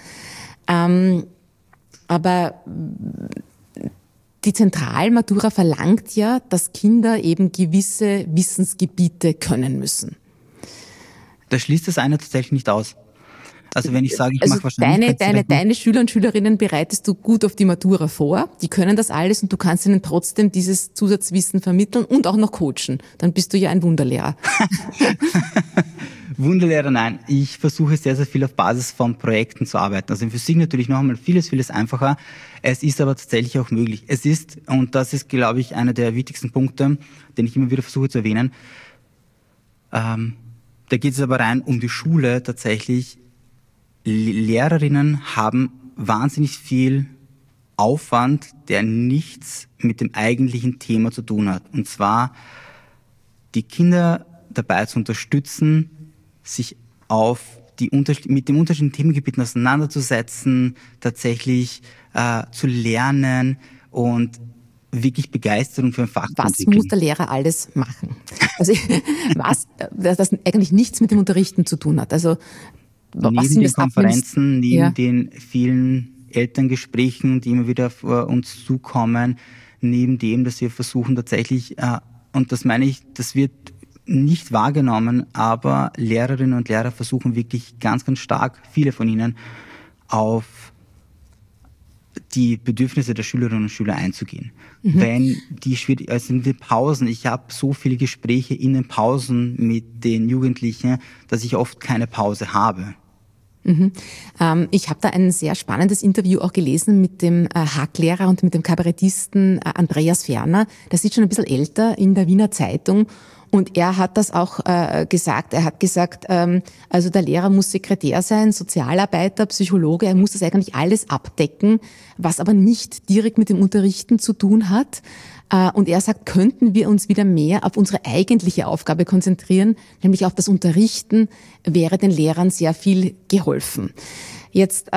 Speaker 3: Aber die Zentralmatura verlangt ja, dass Kinder eben gewisse Wissensgebiete können müssen.
Speaker 1: Da schließt das eine tatsächlich nicht aus. Also wenn ich sage, ich mache wahrscheinlich...
Speaker 3: Deine Schüler und Schülerinnen bereitest du gut auf die Matura vor. Die können das alles und du kannst ihnen trotzdem dieses Zusatzwissen vermitteln und auch noch coachen. Dann bist du ja ein Wunderlehrer.
Speaker 1: Wunderlehrer, nein. Ich versuche sehr, sehr viel auf Basis von Projekten zu arbeiten. Also in Physik natürlich noch einmal vieles, vieles einfacher. Es ist aber tatsächlich auch möglich. Es ist, und das ist, glaube ich, einer der wichtigsten Punkte, den ich immer wieder versuche zu erwähnen, da geht es aber rein um die Schule tatsächlich. Lehrerinnen haben wahnsinnig viel Aufwand, der nichts mit dem eigentlichen Thema zu tun hat. Und zwar die Kinder dabei zu unterstützen, sich mit den unterschiedlichen Themengebieten auseinanderzusetzen, tatsächlich zu lernen und wirklich Begeisterung für ein Fach zu entwickeln.
Speaker 3: Was muss der Lehrer alles machen? Also das eigentlich nichts mit dem Unterrichten zu tun hat. Also
Speaker 1: neben den Konferenzen, neben den vielen Elterngesprächen, die immer wieder auf uns zukommen, neben dem, dass wir versuchen tatsächlich, und das meine ich, das wird nicht wahrgenommen, aber Lehrerinnen und Lehrer versuchen wirklich ganz, ganz stark, viele von ihnen, auf die Bedürfnisse der Schülerinnen und Schüler einzugehen. Wenn also in den Pausen, ich habe so viele Gespräche in den Pausen mit den Jugendlichen, dass ich oft keine Pause habe.
Speaker 3: Ich habe da ein sehr spannendes Interview auch gelesen mit dem Hacklehrer und mit dem Kabarettisten Andreas Ferner. Der ist schon ein bisschen älter, in der Wiener Zeitung. Und er hat das auch gesagt. Er hat gesagt, also der Lehrer muss Sekretär sein, Sozialarbeiter, Psychologe. Er muss das eigentlich alles abdecken, was aber nicht direkt mit dem Unterrichten zu tun hat. Und er sagt, könnten wir uns wieder mehr auf unsere eigentliche Aufgabe konzentrieren, nämlich auf das Unterrichten, wäre den Lehrern sehr viel geholfen. Jetzt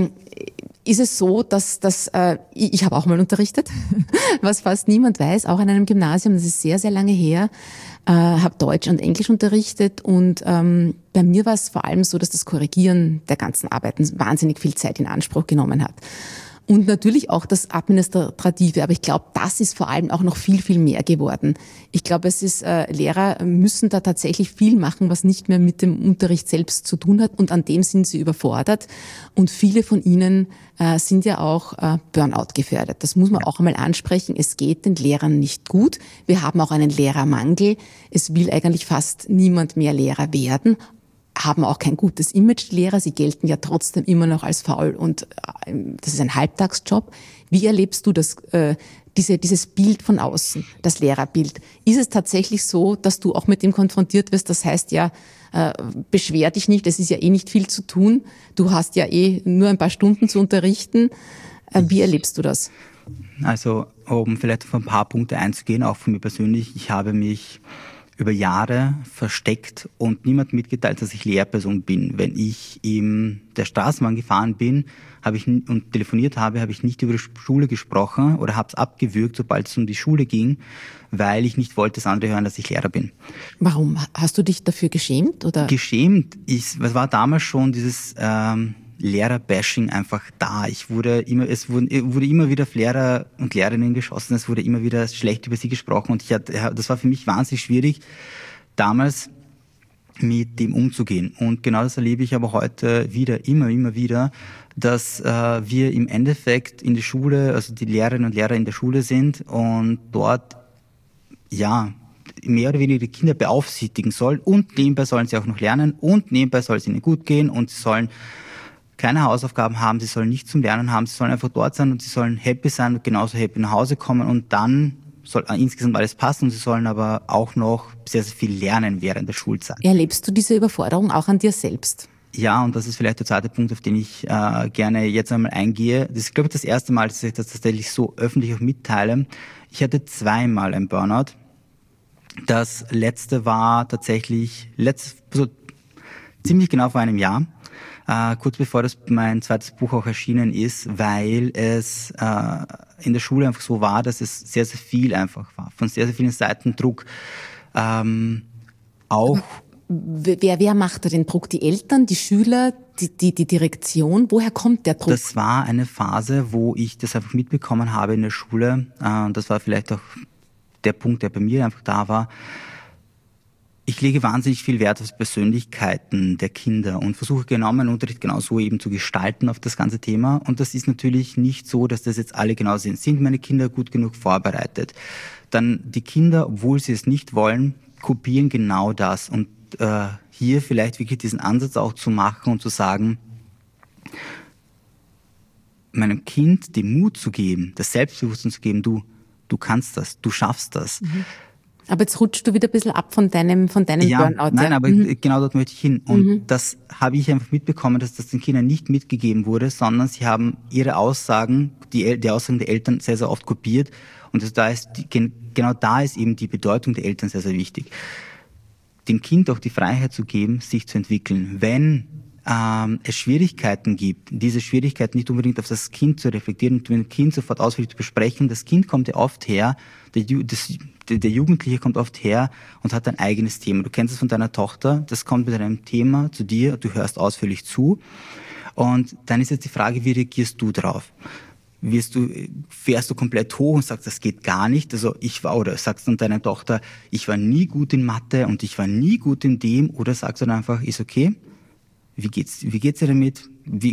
Speaker 3: ist es so, dass ich habe auch mal unterrichtet, was fast niemand weiß, auch an einem Gymnasium, das ist sehr, sehr lange her, habe Deutsch und Englisch unterrichtet und bei mir war es vor allem so, dass das Korrigieren der ganzen Arbeiten wahnsinnig viel Zeit in Anspruch genommen hat. Und natürlich auch das Administrative, aber ich glaube, das ist vor allem auch noch viel, viel mehr geworden. Ich glaube, Lehrer müssen da tatsächlich viel machen, was nicht mehr mit dem Unterricht selbst zu tun hat und an dem sind sie überfordert. Und viele von ihnen sind ja auch Burnout gefährdet. Das muss man auch einmal ansprechen. Es geht den Lehrern nicht gut. Wir haben auch einen Lehrermangel. Es will eigentlich fast niemand mehr Lehrer werden. Haben auch kein gutes Image, die Lehrer. Sie gelten ja trotzdem immer noch als faul und das ist ein Halbtagsjob. Wie erlebst du das, dieses Bild von außen, das Lehrerbild? Ist es tatsächlich so, dass du auch mit dem konfrontiert wirst? Das heißt ja, beschwer dich nicht, es ist ja eh nicht viel zu tun. Du hast ja eh nur ein paar Stunden zu unterrichten. Wie erlebst du das?
Speaker 1: Also, um vielleicht auf ein paar Punkte einzugehen, auch von mir persönlich, ich habe mich über Jahre versteckt und niemand mitgeteilt, dass ich Lehrperson bin. Wenn ich in der Straßenbahn gefahren bin und telefoniert habe, habe ich nicht über die Schule gesprochen oder habe es abgewürgt, sobald es um die Schule ging, weil ich nicht wollte, dass andere hören, dass ich Lehrer bin.
Speaker 3: Warum? Hast du dich dafür geschämt? Oder?
Speaker 1: Geschämt es war damals schon dieses Lehrer-Bashing einfach da. Es wurde immer wieder auf Lehrer und Lehrerinnen geschossen, es wurde immer wieder schlecht über sie gesprochen und das war für mich wahnsinnig schwierig, damals mit dem umzugehen. Und genau das erlebe ich aber heute immer wieder, dass wir im Endeffekt in der Schule, also die Lehrerinnen und Lehrer in der Schule sind und dort, ja, mehr oder weniger die Kinder beaufsichtigen soll und nebenbei sollen sie auch noch lernen und nebenbei soll es ihnen gut gehen und sie sollen keine Hausaufgaben haben, sie sollen nicht zum Lernen haben, sie sollen einfach dort sein und sie sollen happy sein und genauso happy nach Hause kommen und dann soll insgesamt alles passen und sie sollen aber auch noch sehr, sehr viel lernen während der Schulzeit.
Speaker 3: Erlebst du diese Überforderung auch an dir selbst?
Speaker 1: Ja, und das ist vielleicht der zweite Punkt, auf den ich gerne jetzt einmal eingehe. Das ist, glaube ich, das erste Mal, dass ich das tatsächlich so öffentlich auch mitteile. Ich hatte zweimal ein Burnout. Das letzte war tatsächlich so ziemlich genau vor einem Jahr. Kurz bevor mein zweites Buch auch erschienen ist, weil es in der Schule einfach so war, dass es sehr, sehr viel einfach war. Von sehr, sehr vielen Seiten Druck. Auch.
Speaker 3: Wer macht da den Druck? Die Eltern, die Schüler, die Direktion? Woher kommt der Druck?
Speaker 1: Das war eine Phase, wo ich das einfach mitbekommen habe in der Schule. Und das war vielleicht auch der Punkt, der bei mir einfach da war. Ich lege wahnsinnig viel Wert auf die Persönlichkeiten der Kinder und versuche genau meinen Unterricht genauso eben zu gestalten auf das ganze Thema. Und das ist natürlich nicht so, dass das jetzt alle genau sind. Sind meine Kinder gut genug vorbereitet? Dann die Kinder, obwohl sie es nicht wollen, kopieren genau das. Und hier vielleicht wirklich diesen Ansatz auch zu machen und zu sagen, meinem Kind den Mut zu geben, das Selbstbewusstsein zu geben, du kannst das, du schaffst das.
Speaker 3: Aber jetzt rutschst du wieder ein bisschen ab von deinem Burnout.
Speaker 1: Nein, aber genau dort möchte ich hin. Und das habe ich einfach mitbekommen, dass das den Kindern nicht mitgegeben wurde, sondern sie haben ihre Aussagen, die Aussagen der Eltern sehr, sehr oft kopiert. Und genau da ist eben die Bedeutung der Eltern sehr, sehr wichtig. Dem Kind auch die Freiheit zu geben, sich zu entwickeln. Wenn es Schwierigkeiten gibt, diese Schwierigkeiten nicht unbedingt auf das Kind zu reflektieren und mit dem Kind sofort ausführlich zu besprechen. Das Kind kommt ja oft her, der Jugendliche kommt oft her und hat ein eigenes Thema. Du kennst es von deiner Tochter, das kommt mit einem Thema zu dir, du hörst ausführlich zu und dann ist jetzt die Frage, wie reagierst du drauf? Fährst du komplett hoch und sagst, das geht gar nicht? Oder sagst du deiner Tochter, ich war nie gut in Mathe und ich war nie gut in dem, oder sagst du dann einfach, ist okay? Wie geht's dir damit?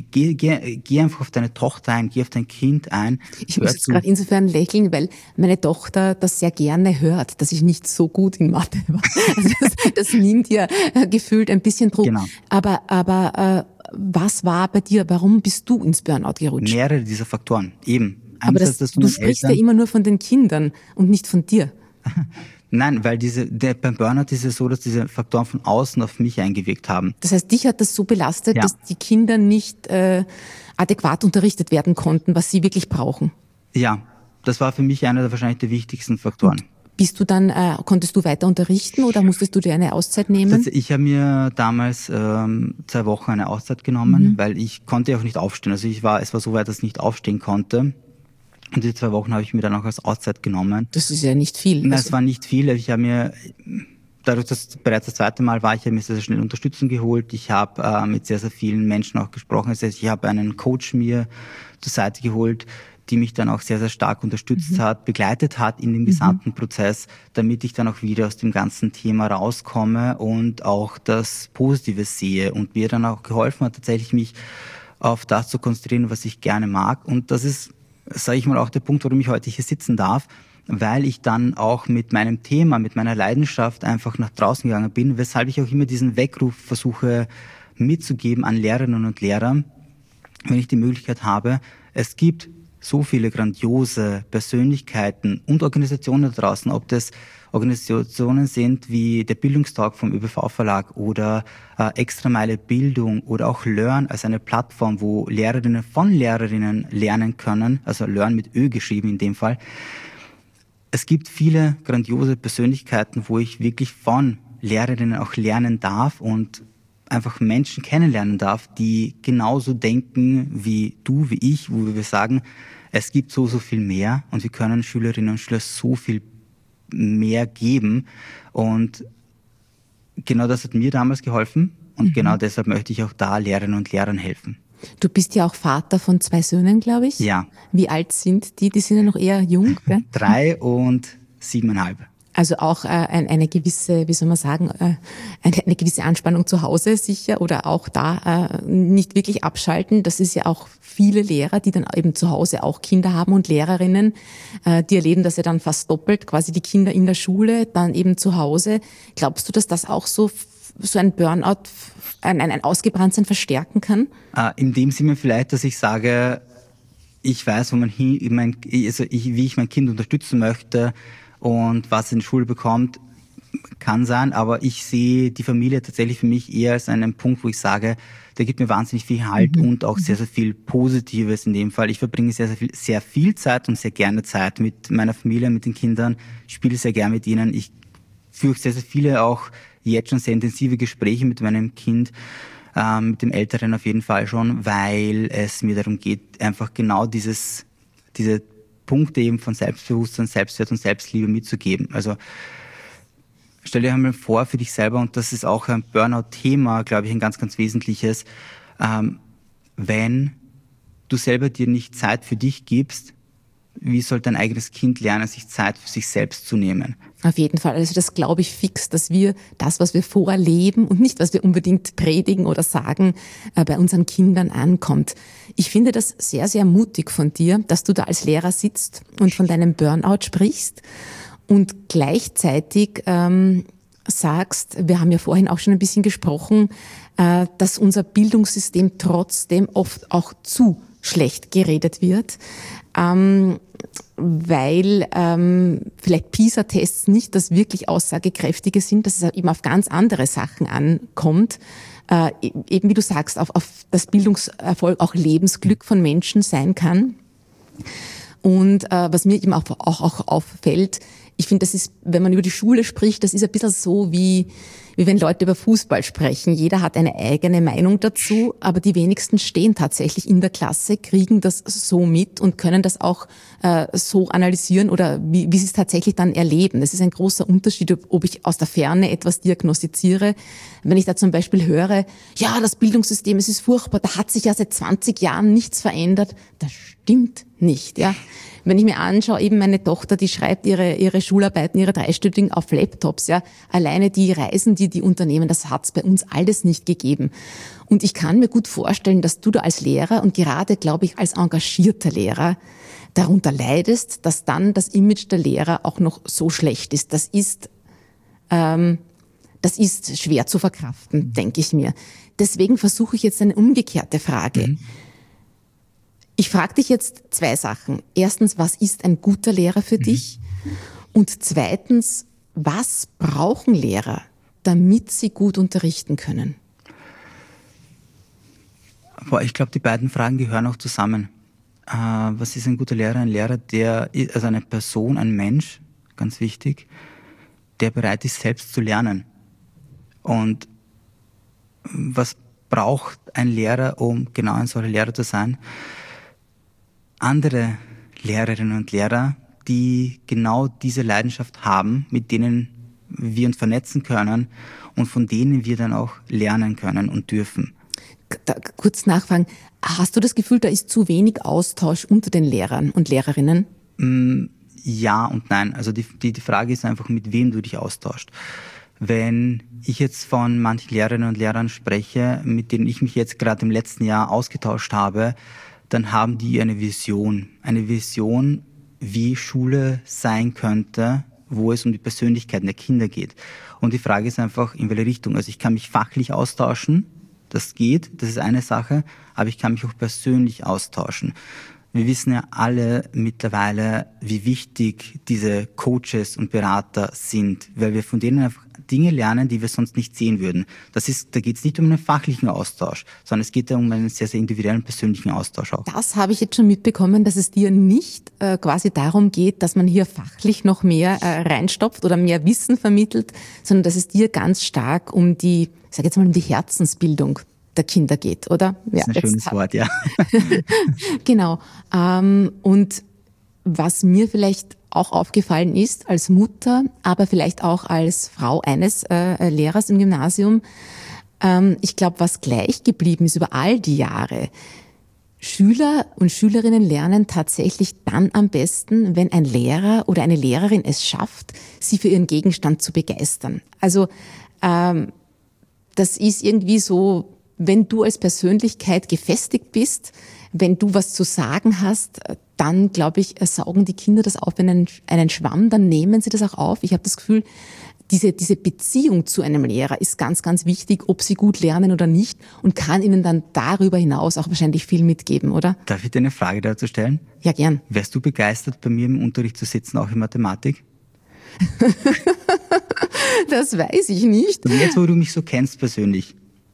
Speaker 1: Geh einfach auf deine Tochter ein, geh auf dein Kind ein.
Speaker 3: Ich muss jetzt gerade insofern lächeln, weil meine Tochter das sehr gerne hört, dass ich nicht so gut in Mathe war. Also das nimmt ihr gefühlt ein bisschen Druck.
Speaker 1: Genau.
Speaker 3: Aber was war bei dir? Warum bist du ins Burnout gerutscht?
Speaker 1: Mehrere dieser Faktoren, eben.
Speaker 3: Aber du sprichst ja immer nur von den Kindern und nicht von dir.
Speaker 1: Nein, weil beim Burnout ist es so, dass diese Faktoren von außen auf mich eingewirkt haben.
Speaker 3: Das heißt, dich hat das so belastet,
Speaker 1: ja,
Speaker 3: dass die Kinder nicht adäquat unterrichtet werden konnten, was sie wirklich brauchen.
Speaker 1: Ja, das war für mich einer der wahrscheinlich der wichtigsten Faktoren.
Speaker 3: Und konntest du weiter unterrichten oder musstest du dir eine Auszeit nehmen?
Speaker 1: Ich habe mir damals 2 Wochen eine Auszeit genommen, weil ich konnte ja auch nicht aufstehen. Also es war so weit, dass ich nicht aufstehen konnte. Und die 2 Wochen habe ich mir dann auch als Auszeit genommen.
Speaker 3: Das ist ja nicht viel.
Speaker 1: Nein, es war nicht viel. Ich habe mir, dadurch, dass bereits das 2. Mal war, ich habe mir sehr, sehr schnell Unterstützung geholt. Ich habe mit sehr, sehr vielen Menschen auch gesprochen. Das heißt, ich habe einen Coach mir zur Seite geholt, die mich dann auch sehr, sehr stark unterstützt hat, begleitet hat in dem gesamten Prozess, damit ich dann auch wieder aus dem ganzen Thema rauskomme und auch das Positive sehe. Und mir dann auch geholfen hat, tatsächlich mich auf das zu konzentrieren, was ich gerne mag. Und das ist, sage ich mal, auch der Punkt, warum ich heute hier sitzen darf, weil ich dann auch mit meinem Thema, mit meiner Leidenschaft einfach nach draußen gegangen bin, weshalb ich auch immer diesen Weckruf versuche mitzugeben an Lehrerinnen und Lehrer, wenn ich die Möglichkeit habe. Es gibt so viele grandiose Persönlichkeiten und Organisationen da draußen, ob das Organisationen sind wie der Bildungstag vom ÖBV-Verlag oder Extra Meile Bildung oder auch Learn als eine Plattform, wo Lehrerinnen von Lehrerinnen lernen können, also Learn mit Ö geschrieben in dem Fall. Es gibt viele grandiose Persönlichkeiten, wo ich wirklich von Lehrerinnen auch lernen darf und einfach Menschen kennenlernen darf, die genauso denken wie du, wie ich, wo wir sagen, es gibt so viel mehr und wir können Schülerinnen und Schülern so viel mehr geben. Und genau das hat mir damals geholfen und genau deshalb möchte ich auch da Lehrerinnen und Lehrern helfen.
Speaker 3: Du bist ja auch Vater von 2 Söhnen, glaube ich.
Speaker 1: Ja.
Speaker 3: Wie alt sind die? Die sind ja noch eher jung, gell?
Speaker 1: 3 und 7,5.
Speaker 3: Also auch eine gewisse, wie soll man sagen, eine gewisse Anspannung zu Hause sicher oder auch da nicht wirklich abschalten. Das ist ja auch viele Lehrer, die dann eben zu Hause auch Kinder haben und Lehrerinnen, die erleben das ja dann fast doppelt, quasi die Kinder in der Schule, dann eben zu Hause. Glaubst du, dass das auch so ein Burnout, ein Ausgebranntsein verstärken kann?
Speaker 1: In dem Sinne vielleicht, dass ich sage, ich weiß, wie ich mein Kind unterstützen möchte, und was in der Schule bekommt, kann sein, aber ich sehe die Familie tatsächlich für mich eher als einen Punkt, wo ich sage, der gibt mir wahnsinnig viel Halt und auch sehr, sehr viel Positives in dem Fall. Ich verbringe sehr viel Zeit und sehr gerne Zeit mit meiner Familie, mit den Kindern, spiele sehr gerne mit ihnen. Ich führe sehr, sehr viele auch jetzt schon sehr intensive Gespräche mit meinem Kind, mit dem Älteren auf jeden Fall schon, weil es mir darum geht, einfach genau diese Punkte eben von Selbstbewusstsein, Selbstwert und Selbstliebe mitzugeben. Also stell dir einmal vor für dich selber, und das ist auch ein Burnout-Thema, glaube ich, ein ganz, ganz wesentliches, wenn du selber dir nicht Zeit für dich gibst, wie soll dein eigenes Kind lernen, sich Zeit für sich selbst zu nehmen?
Speaker 3: Auf jeden Fall. Also das glaube ich fix, dass wir das, was wir vorleben und nicht, was wir unbedingt predigen oder sagen, bei unseren Kindern ankommt. Ich finde das sehr, sehr mutig von dir, dass du da als Lehrer sitzt und von deinem Burnout sprichst und gleichzeitig sagst, wir haben ja vorhin auch schon ein bisschen gesprochen, dass unser Bildungssystem trotzdem oft auch zu schlecht geredet wird, weil vielleicht PISA-Tests nicht das wirklich Aussagekräftige sind, dass es eben auf ganz andere Sachen ankommt. Eben wie du sagst, auf das Bildungserfolg, auch Lebensglück von Menschen sein kann. Und was mir eben auch auffällt, ich finde, das ist, wenn man über die Schule spricht, das ist ein bisschen so wie wenn Leute über Fußball sprechen. Jeder hat eine eigene Meinung dazu, aber die wenigsten stehen tatsächlich in der Klasse, kriegen das so mit und können das auch so analysieren oder wie sie es tatsächlich dann erleben. Das ist ein großer Unterschied, ob ich aus der Ferne etwas diagnostiziere. Wenn ich da zum Beispiel höre, ja, das Bildungssystem, es ist furchtbar, da hat sich ja seit 20 Jahren nichts verändert. Das stimmt nicht, ja. Wenn ich mir anschaue, eben meine Tochter, die schreibt ihre Schularbeiten, ihre 3-stündigen auf Laptops, ja. Alleine die Reisen, die unternehmen, das hat's bei uns alles nicht gegeben. Und ich kann mir gut vorstellen, dass du da als Lehrer und gerade, glaube ich, als engagierter Lehrer darunter leidest, dass dann das Image der Lehrer auch noch so schlecht ist. Das ist schwer zu verkraften, denke ich mir. Deswegen versuche ich jetzt eine umgekehrte Frage. Ich frage dich jetzt 2 Sachen. Erstens, was ist ein guter Lehrer für dich? Und zweitens, was brauchen Lehrer, damit sie gut unterrichten können?
Speaker 1: Ich glaube, die beiden Fragen gehören auch zusammen. Was ist ein guter Lehrer? Ein Lehrer, also eine Person, ein Mensch, ganz wichtig, der bereit ist, selbst zu lernen. Und was braucht ein Lehrer, um genau ein solcher Lehrer zu sein? Andere Lehrerinnen und Lehrer, die genau diese Leidenschaft haben, mit denen wir uns vernetzen können und von denen wir dann auch lernen können und dürfen.
Speaker 3: Kurz nachfragen, hast du das Gefühl, da ist zu wenig Austausch unter den Lehrern und Lehrerinnen?
Speaker 1: Ja und nein. Also die Frage ist einfach, mit wem du dich austauschst. Wenn ich jetzt von manchen Lehrerinnen und Lehrern spreche, mit denen ich mich jetzt gerade im letzten Jahr ausgetauscht habe, dann haben die eine Vision, wie Schule sein könnte, wo es um die Persönlichkeiten der Kinder geht. Und die Frage ist einfach, in welche Richtung. Also ich kann mich fachlich austauschen, das geht, das ist eine Sache, aber ich kann mich auch persönlich austauschen. Wir wissen ja alle mittlerweile, wie wichtig diese Coaches und Berater sind, weil wir von denen einfach Dinge lernen, die wir sonst nicht sehen würden. Da geht es nicht um einen fachlichen Austausch, sondern es geht ja um einen sehr, sehr individuellen, persönlichen Austausch auch.
Speaker 3: Das habe ich jetzt schon mitbekommen, dass es dir nicht quasi darum geht, dass man hier fachlich noch mehr reinstopft oder mehr Wissen vermittelt, sondern dass es dir ganz stark um die Herzensbildung der Kinder geht, oder?
Speaker 1: Das ist ein schönes Wort, ja.
Speaker 3: Genau. Und was mir vielleicht auch aufgefallen ist als Mutter, aber vielleicht auch als Frau eines Lehrers im Gymnasium, ich glaube, was gleich geblieben ist über all die Jahre, Schüler und Schülerinnen lernen tatsächlich dann am besten, wenn ein Lehrer oder eine Lehrerin es schafft, sie für ihren Gegenstand zu begeistern. Also das ist irgendwie so, wenn du als Persönlichkeit gefestigt bist, wenn du was zu sagen hast, dann, glaube ich, saugen die Kinder das auf in einen Schwamm, dann nehmen sie das auch auf. Ich habe das Gefühl, diese Beziehung zu einem Lehrer ist ganz, ganz wichtig, ob sie gut lernen oder nicht und kann ihnen dann darüber hinaus auch wahrscheinlich viel mitgeben, oder?
Speaker 1: Darf ich dir eine Frage dazu stellen?
Speaker 3: Ja, gern.
Speaker 1: Wärst du begeistert, bei mir im Unterricht zu sitzen, auch in Mathematik?
Speaker 3: Das weiß ich nicht.
Speaker 1: Und jetzt, wo du mich so kennst persönlich.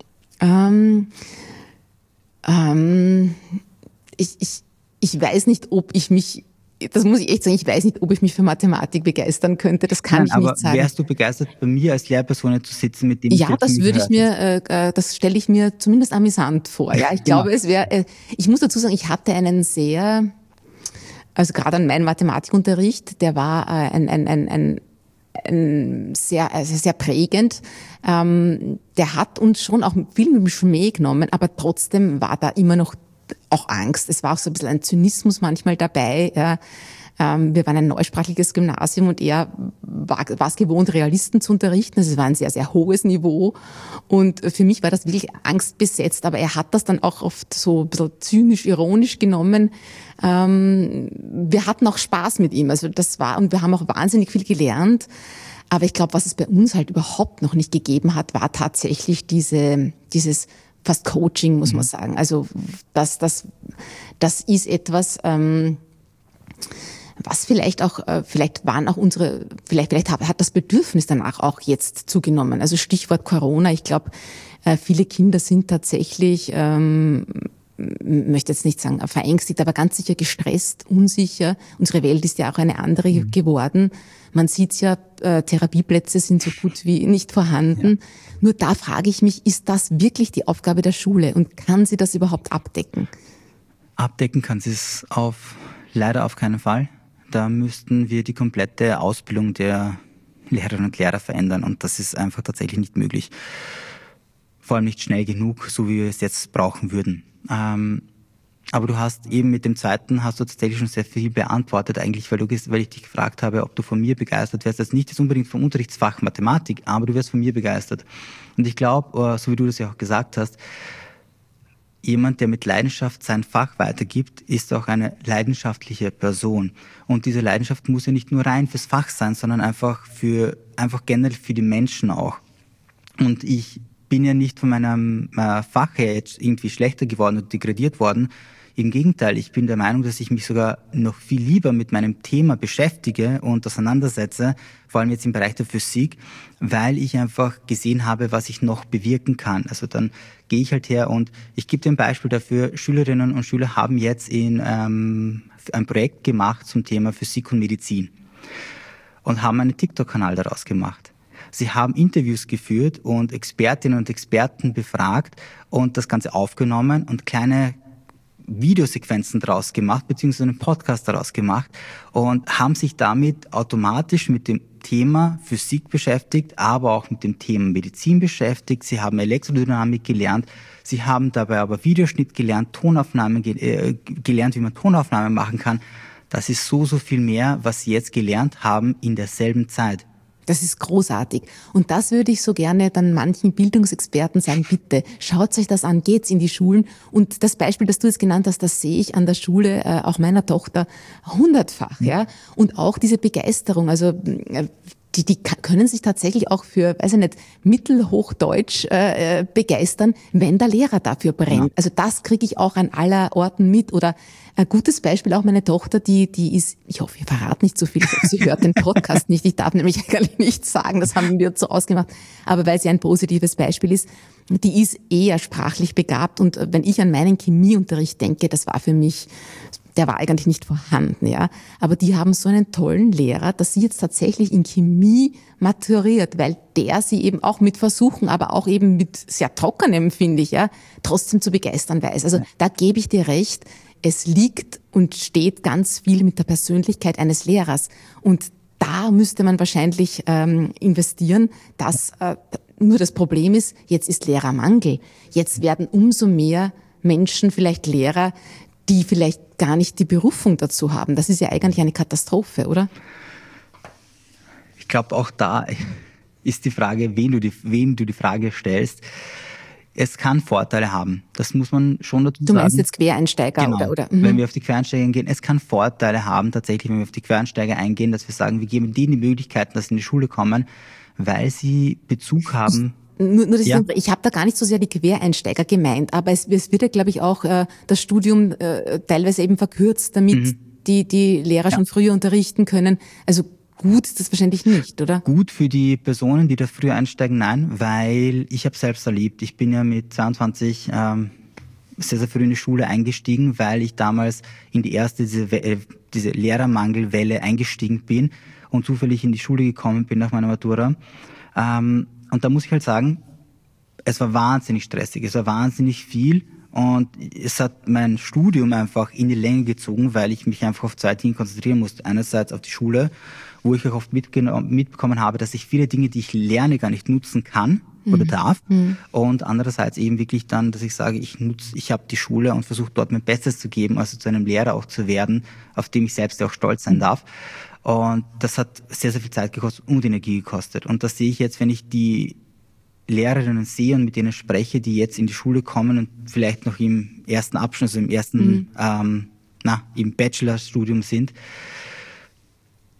Speaker 3: Ich weiß nicht, ob ich mich, das muss ich echt sagen, ich weiß nicht, ob ich mich für Mathematik begeistern könnte. Das kann ich nicht sagen.
Speaker 1: Aber wärst du begeistert, bei mir als Lehrperson zu sitzen, mit dem ich
Speaker 3: ja, das würde ich mir, das stelle ich mir zumindest amüsant vor. Ja, ich glaube, es wäre. Ich muss dazu sagen, ich hatte einen also gerade an meinem Mathematikunterricht, der war ein sehr prägend. Der hat uns schon auch viel mit dem Schmäh genommen, aber trotzdem war da immer noch auch Angst. Es war auch so ein bisschen ein Zynismus manchmal dabei. Ja. Wir waren ein neusprachliches Gymnasium und er war es gewohnt, Realisten zu unterrichten. Also es war ein sehr, sehr hohes Niveau. Und für mich war das wirklich angstbesetzt, aber er hat das dann auch oft so ein bisschen zynisch, ironisch genommen. Wir hatten auch Spaß mit ihm. Also das war, und wir haben auch wahnsinnig viel gelernt. Aber ich glaube, was es bei uns halt überhaupt noch nicht gegeben hat, war tatsächlich dieses fast Coaching, muss man sagen. Also das ist etwas, was vielleicht waren auch vielleicht hat das Bedürfnis danach auch jetzt zugenommen. Also Stichwort Corona. Ich glaube, viele Kinder sind tatsächlich, möchte jetzt nicht sagen verängstigt, aber ganz sicher gestresst, unsicher. Unsere Welt ist ja auch eine andere geworden. Man sieht ja, Therapieplätze sind so gut wie nicht vorhanden. Ja. Nur da frage ich mich, ist das wirklich die Aufgabe der Schule und kann sie das überhaupt abdecken?
Speaker 1: Abdecken kann sie es leider auf keinen Fall. Da müssten wir die komplette Ausbildung der Lehrerinnen und Lehrer verändern und das ist einfach tatsächlich nicht möglich. Vor allem nicht schnell genug, so wie wir es jetzt brauchen würden. Aber du hast eben mit dem zweiten, hast du tatsächlich schon sehr viel beantwortet eigentlich, weil ich dich gefragt habe, ob du von mir begeistert wärst. Das ist nicht jetzt unbedingt vom Unterrichtsfach Mathematik, aber du wirst von mir begeistert. Und ich glaube, so wie du das ja auch gesagt hast, jemand, der mit Leidenschaft sein Fach weitergibt, ist auch eine leidenschaftliche Person. Und diese Leidenschaft muss ja nicht nur rein fürs Fach sein, sondern einfach generell für die Menschen auch. Und ich bin ja nicht von meinem Fach her jetzt irgendwie schlechter geworden und degradiert worden. Im Gegenteil, ich bin der Meinung, dass ich mich sogar noch viel lieber mit meinem Thema beschäftige und auseinandersetze, vor allem jetzt im Bereich der Physik, weil ich einfach gesehen habe, was ich noch bewirken kann. Also dann gehe ich halt her und ich gebe dir ein Beispiel dafür. Schülerinnen und Schüler haben jetzt ein Projekt gemacht zum Thema Physik und Medizin und haben einen TikTok-Kanal daraus gemacht. Sie haben Interviews geführt und Expertinnen und Experten befragt und das Ganze aufgenommen und kleine Videosequenzen daraus gemacht, beziehungsweise einen Podcast daraus gemacht und haben sich damit automatisch mit dem Thema Physik beschäftigt, aber auch mit dem Thema Medizin beschäftigt. Sie haben Elektrodynamik gelernt, sie haben dabei aber Videoschnitt gelernt, Tonaufnahmen gelernt, wie man Tonaufnahmen machen kann. Das ist so viel mehr, was sie jetzt gelernt haben in derselben Zeit.
Speaker 3: Das ist großartig. Und das würde ich so gerne dann manchen Bildungsexperten sagen, bitte, schaut euch das an, geht's in die Schulen. Und das Beispiel, das du jetzt genannt hast, das sehe ich an der Schule, auch meiner Tochter, 100-fach, ja. Und auch diese Begeisterung, also, die können sich tatsächlich auch für, weiß ich nicht, Mittelhochdeutsch begeistern, wenn der Lehrer dafür brennt. Ja. Also das kriege ich auch an aller Orten mit. Oder ein gutes Beispiel, auch meine Tochter, die ist, ich hoffe, ich verrate nicht so viel, sie hört den Podcast nicht, ich darf nämlich eigentlich nichts sagen, das haben wir so ausgemacht, aber weil sie ein positives Beispiel ist, die ist eher sprachlich begabt und wenn ich an meinen Chemieunterricht denke, das war für mich, der war eigentlich nicht vorhanden, ja. Aber die haben so einen tollen Lehrer, dass sie jetzt tatsächlich in Chemie maturiert, weil der sie eben auch mit Versuchen, aber auch eben mit sehr trockenem, finde ich, ja, trotzdem zu begeistern weiß. Also da gebe ich dir recht, es liegt und steht ganz viel mit der Persönlichkeit eines Lehrers. Und da müsste man wahrscheinlich investieren, dass nur das Problem ist, jetzt ist Lehrermangel. Jetzt werden umso mehr Menschen, vielleicht Lehrer, die vielleicht gar nicht die Berufung dazu haben. Das ist ja eigentlich eine Katastrophe, oder?
Speaker 1: Ich glaube, auch da ist die Frage, wem du die Frage stellst. Es kann Vorteile haben. Das muss man schon dazu sagen.
Speaker 3: Du meinst jetzt Quereinsteiger,
Speaker 1: genau,
Speaker 3: oder?
Speaker 1: Wenn wir auf die Quereinsteiger eingehen, es kann Vorteile haben, tatsächlich, wenn wir auf die Quereinsteiger eingehen, dass wir sagen, wir geben denen die Möglichkeiten, dass sie in die Schule kommen, weil sie Bezug haben.
Speaker 3: Ich habe da gar nicht so sehr die Quereinsteiger gemeint, aber es wird ja, glaube ich, auch das Studium teilweise eben verkürzt, damit die Lehrer schon früher unterrichten können. Also gut ist das wahrscheinlich nicht, oder?
Speaker 1: Gut für die Personen, die da früher einsteigen, nein, weil ich habe selbst erlebt, ich bin ja mit 22 sehr früh in die Schule eingestiegen, weil ich damals in die erste, diese Lehrermangelwelle eingestiegen bin und zufällig in die Schule gekommen bin nach meiner Matura. Und da muss ich halt sagen, es war wahnsinnig stressig, es war wahnsinnig viel und es hat mein Studium einfach in die Länge gezogen, weil ich mich einfach auf zwei Dinge konzentrieren musste. Einerseits auf die Schule, wo ich auch oft mitbekommen habe, dass ich viele Dinge, die ich lerne, gar nicht nutzen kann oder darf. Und andererseits eben wirklich dann, dass ich sage, ich habe die Schule und versuche dort mein Bestes zu geben, also zu einem Lehrer auch zu werden, auf dem ich selbst auch stolz sein darf. Und das hat sehr, sehr viel Zeit gekostet und Energie gekostet. Und das sehe ich jetzt, wenn ich die Lehrerinnen sehe und mit denen spreche, die jetzt in die Schule kommen und vielleicht noch im ersten Abschnitt, also im Bachelorstudium sind.